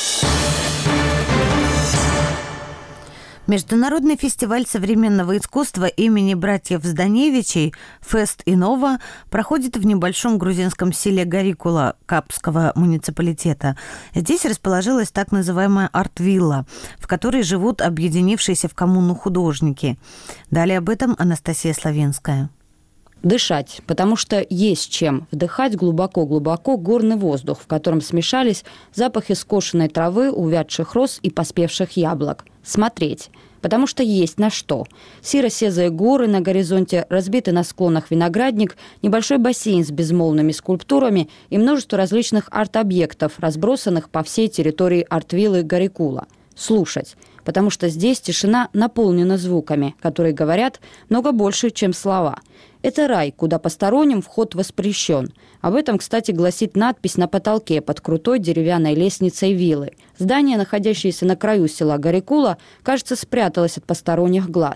Международный фестиваль современного искусства имени братьев Зданевичей «Фест Инова» проходит в небольшом грузинском селе Гарикула Капского муниципалитета. Здесь расположилась так называемая арт-вилла, в которой живут объединившиеся в коммуну художники. Далее об этом Анастасия Славенская. Дышать, потому что есть чем вдыхать глубоко-глубоко горный воздух, в котором смешались запахи скошенной травы, увядших роз и поспевших яблок. Смотреть, потому что есть на что. Серо-сезые горы на горизонте, разбитый на склонах виноградник, небольшой бассейн с безмолвными скульптурами и множество различных арт-объектов, разбросанных по всей территории арт-виллы Гарикула. Слушать, потому что здесь тишина наполнена звуками, которые говорят много больше, чем слова. Это рай, куда посторонним вход воспрещен. Об этом, кстати, гласит надпись на потолке под крутой деревянной лестницей виллы. Здание, находящееся на краю села Гарикула, кажется, спряталось от посторонних глаз.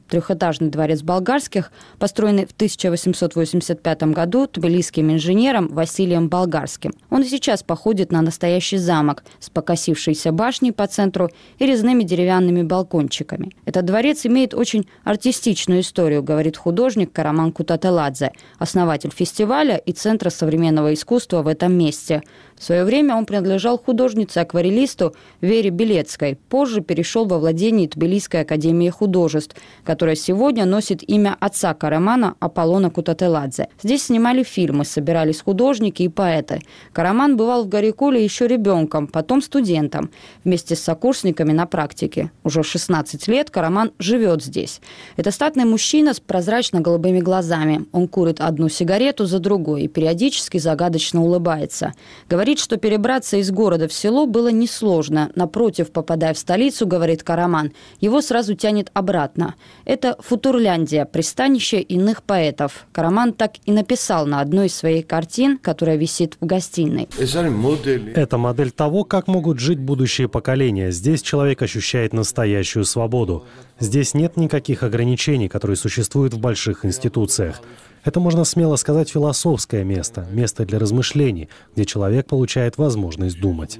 Трехэтажный дворец Болгарских, построенный в тысяча восемьсот восемьдесят пятом году тбилисским инженером Василием Болгарским. Он и сейчас походит на настоящий замок с покосившейся башней по центру и резными деревянными балкончиками. Этот дворец имеет очень артистичную историю, говорит художник Караман Кутателадзе, основатель фестиваля и Центра современного искусства в этом месте. В свое время он принадлежал художнице-акварелисту Вере Белецкой. Позже перешел во владение Тбилисской академии художеств, которая сегодня носит имя отца Карамана Аполлона Кутателадзе. Здесь снимали фильмы, собирались художники и поэты. Караман бывал в Гарикуле еще ребенком, потом студентом, вместе с сокурсниками на практике. Уже в шестнадцать лет Караман живет здесь. Это статный мужчина с прозрачно-голубыми глазами. Он курит одну сигарету за другой и периодически загадочно улыбается. Говорит, что перебраться из города в село было несложно. Напротив, попадая в столицу, говорит Караман, его сразу тянет обратно. Это Футурляндия, пристанище иных поэтов. Караман так и написал на одной из своих картин, которая висит в гостиной. Это модель того, как могут жить будущие поколения. Здесь человек ощущает настоящую свободу. Здесь нет никаких ограничений, которые существуют в больших институциях. Это, можно смело сказать, философское место, место для размышлений, где человек получает возможность думать.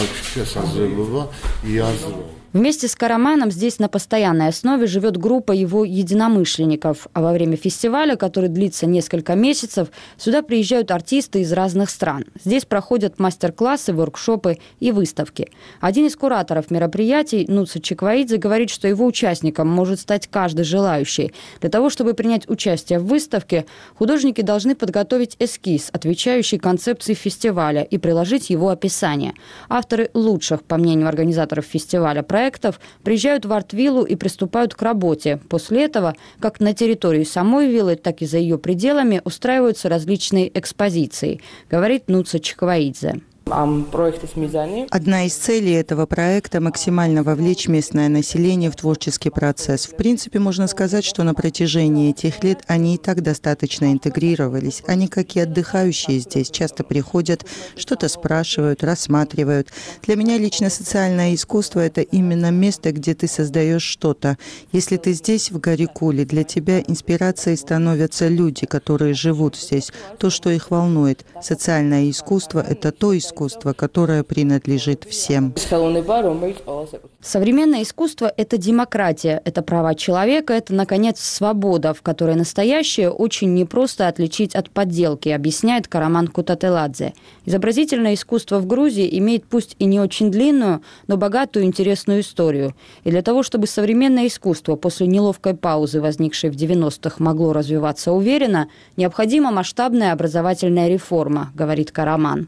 Вместе с Караманом здесь на постоянной основе живет группа его единомышленников. А во время фестиваля, который длится несколько месяцев, сюда приезжают артисты из разных стран. Здесь проходят мастер-классы, воркшопы и выставки. Один из кураторов мероприятий, Нуца Чикваидзе, говорит, что его участником может стать каждый желающий. Для того, чтобы принять участие в выставке, художники должны подготовить эскиз, отвечающий концепции фестиваля, и приложить его описание. Авторы лучших, по мнению организаторов фестиваля, проектов приезжают в арт-виллу и приступают к работе. После этого, как на территории самой виллы, так и за ее пределами устраиваются различные экспозиции, говорит Нуца Чикваидзе. Одна из целей этого проекта – максимально вовлечь местное население в творческий процесс. В принципе, можно сказать, что на протяжении этих лет они и так достаточно интегрировались. Они, как и отдыхающие здесь, часто приходят, что-то спрашивают, рассматривают. Для меня лично социальное искусство – это именно место, где ты создаешь что-то. Если ты здесь, в Гарикуле, для тебя инспирацией становятся люди, которые живут здесь, то, что их волнует. Социальное искусство – это то искусство, искусство, которое принадлежит всем. Современное искусство – это демократия, это права человека, это, наконец, свобода, в которой настоящее очень непросто отличить от подделки, объясняет Караман Кутателадзе. Изобразительное искусство в Грузии имеет пусть и не очень длинную, но богатую и интересную историю. И для того, чтобы современное искусство после неловкой паузы, возникшей в девяностых, могло развиваться уверенно, необходима масштабная образовательная реформа, говорит Караман.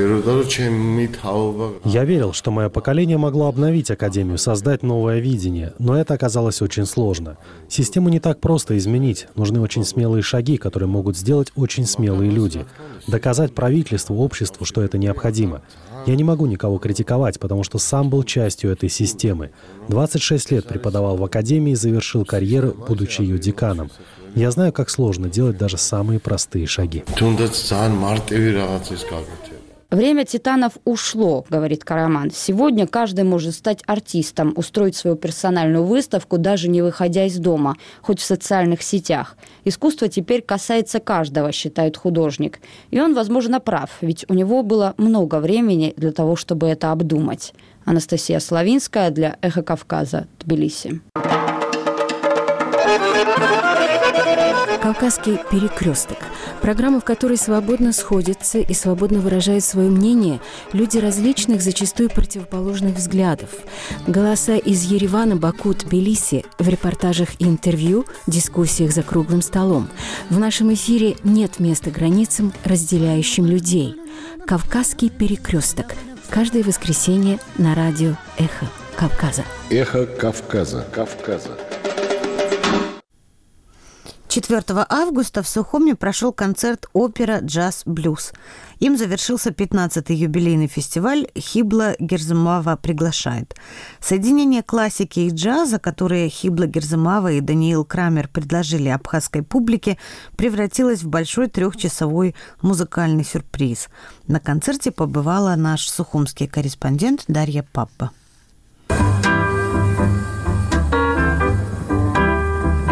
Я верил, что мое поколение могло обновить Академию, создать новое видение, но это оказалось очень сложно. Систему не так просто изменить. Нужны очень смелые шаги, которые могут сделать очень смелые люди. Доказать правительству, обществу, что это необходимо. Я не могу никого критиковать, потому что сам был частью этой системы. двадцать шесть лет преподавал в Академии и завершил карьеру, будучи ее деканом. Я знаю, как сложно делать даже самые простые шаги. Время титанов ушло, говорит Караман. Сегодня каждый может стать артистом, устроить свою персональную выставку, даже не выходя из дома, хоть в социальных сетях. Искусство теперь касается каждого, считает художник. И он, возможно, прав, ведь у него было много времени для того, чтобы это обдумать. Анастасия Славинская для «Эхо Кавказа», Тбилиси. «Кавказский перекресток». Программа, в которой свободно сходятся и свободно выражают свое мнение люди различных, зачастую противоположных взглядов. Голоса из Еревана, Баку, Тбилиси в репортажах и интервью, дискуссиях за круглым столом. В нашем эфире нет места границам, разделяющим людей. «Кавказский перекресток». Каждое воскресенье на радио «Эхо Кавказа». «Эхо Кавказа». Кавказа. четвёртого августа в Сухуми прошел концерт «Опера Джаз Блюз». Им завершился пятнадцатый юбилейный фестиваль «Хибла Герзымава приглашает». Соединение классики и джаза, которые Хибла Герзымава и Даниил Крамер предложили абхазской публике, превратилось в большой трехчасовой музыкальный сюрприз. На концерте побывала наш сухумский корреспондент Дарья Паппа.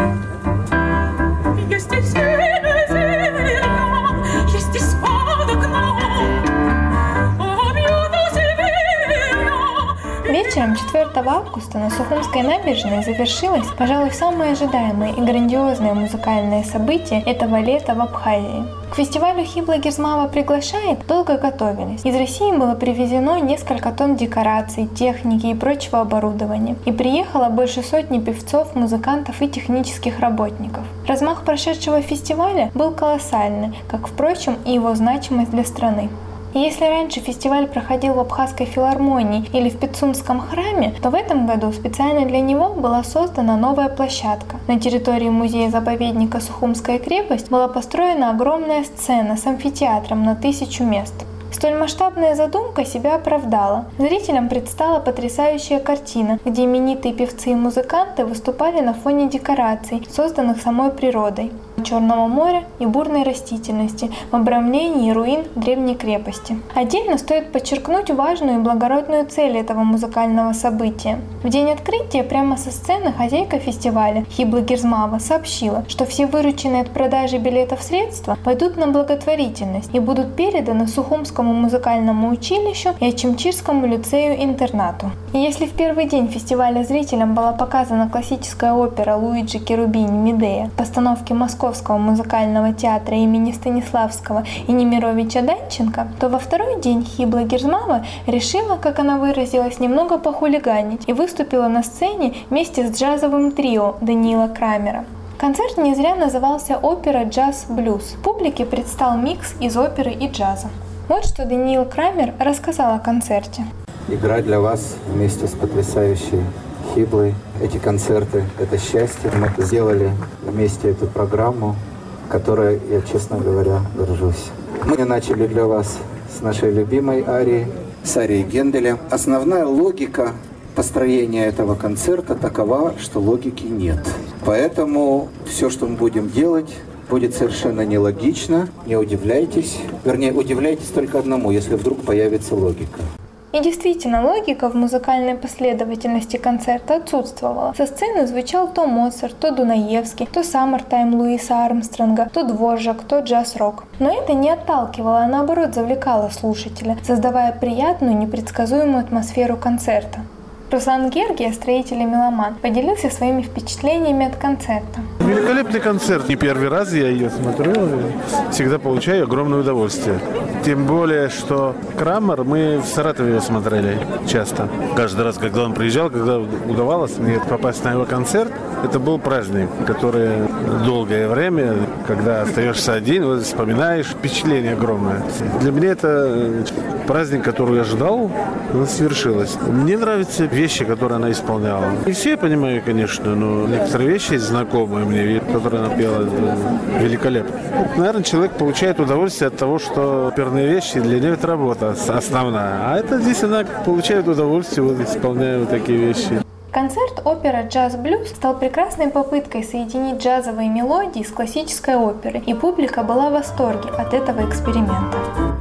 пятого августа на Сухумской набережной завершилось, пожалуй, самое ожидаемое и грандиозное музыкальное событие этого лета в Абхазии. К фестивалю Хибла Гирзмава приглашает долго готовились. Из России было привезено несколько тонн декораций, техники и прочего оборудования. И приехало больше сотни певцов, музыкантов и технических работников. Размах прошедшего фестиваля был колоссальный, как, впрочем, и его значимость для страны. И если раньше фестиваль проходил в Абхазской филармонии или в Пицунском храме, то в этом году специально для него была создана новая площадка. На территории музея-заповедника Сухумская крепость была построена огромная сцена с амфитеатром на тысячу мест. Столь масштабная задумка себя оправдала. Зрителям предстала потрясающая картина, где именитые певцы и музыканты выступали на фоне декораций, созданных самой природой, Черного моря и бурной растительности в обрамлении руин древней крепости. Отдельно стоит подчеркнуть важную и благородную цель этого музыкального события. В день открытия прямо со сцены хозяйка фестиваля Хибла Гирзмава сообщила, что все вырученные от продажи билетов средства пойдут на благотворительность и будут переданы Сухумскому музыкальному училищу и Ачимчирскому лицею-интернату. И если в первый день фестиваля зрителям была показана классическая опера Луиджи Керубини «Медея» в постановке Московского музыкального театра имени Станиславского и Немировича Данченко, то во второй день Хибла Гирзмава решила, как она выразилась, немного похулиганить и выступила на сцене вместе с джазовым трио Даниила Крамера. Концерт не зря назывался «Опера, джаз, блюз». Публике предстал микс из оперы и джаза. Вот что Даниил Крамер рассказал о концерте. Играть для вас вместе с потрясающей Хиблой. Эти концерты – это счастье. Мы сделали вместе эту программу, которой я, честно говоря, горжусь. Мы начали для вас с нашей любимой арии, с арии Генделя. Основная логика построения этого концерта такова, что логики нет. Поэтому все, что мы будем делать, будет совершенно нелогично. Не удивляйтесь. Вернее, удивляйтесь только одному, если вдруг появится логика. И действительно, логика в музыкальной последовательности концерта отсутствовала. Со сцены звучал то Моцарт, то Дунаевский, то Саммертайм Луиса Армстронга, то Дворжак, то джаз-рок. Но это не отталкивало, а наоборот завлекало слушателя, создавая приятную, непредсказуемую атмосферу концерта. Руслан Гергия, строитель и меломан, поделился своими впечатлениями от концерта. Великолепный концерт. Не первый раз я ее смотрю. И всегда получаю огромное удовольствие. Тем более, что Крамер, мы в Саратове его смотрели часто. Каждый раз, когда он приезжал, когда удавалось мне попасть на его концерт, это был праздник, который долгое время, когда остаешься один, вот, вспоминаешь, впечатление огромное. Для меня это праздник, который я ждал, он свершилось. Мне нравятся вещи, которые она исполняла. Не все я понимаю, конечно, но некоторые вещи знакомые мне, которые она пела, великолепно. Наверное, человек получает удовольствие от того, что оперные вещи для нее это работа основная. А это здесь она получает удовольствие, вот, исполняя вот такие вещи. Концерт «Опера, джаз, блюз» стал прекрасной попыткой соединить джазовые мелодии с классической оперой, и публика была в восторге от этого эксперимента.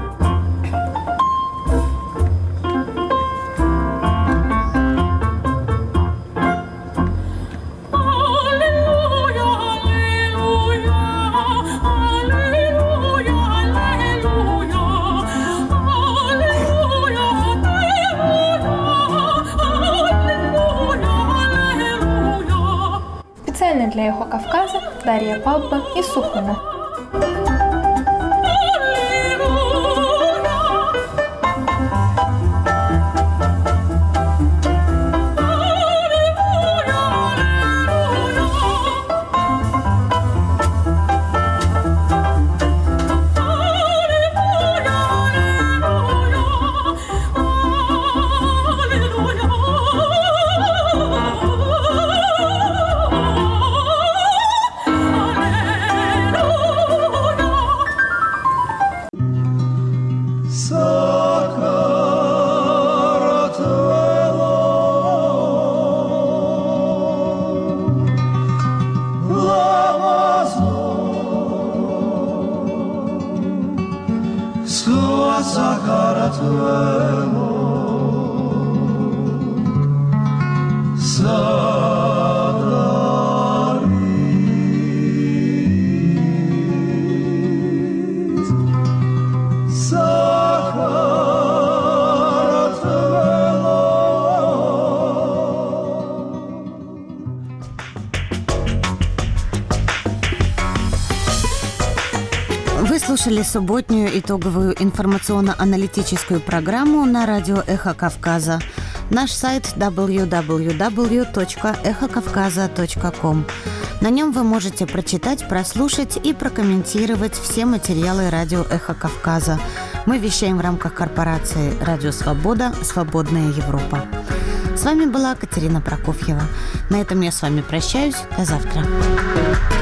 Специально для «Эхо Кавказа» Дарья Пабба из Сухума. слушали субботнюю итоговую информационно-аналитическую программу на радио «Эхо Кавказа». Наш сайт дабл ю дабл ю дабл ю точка эхо кавказа точка ком. На нем вы можете прочитать, прослушать и прокомментировать все материалы радио «Эхо Кавказа». Мы вещаем в рамках корпорации «Радио Свобода. Свободная Европа». С вами была Катерина Прокофьева. На этом я с вами прощаюсь. До завтра.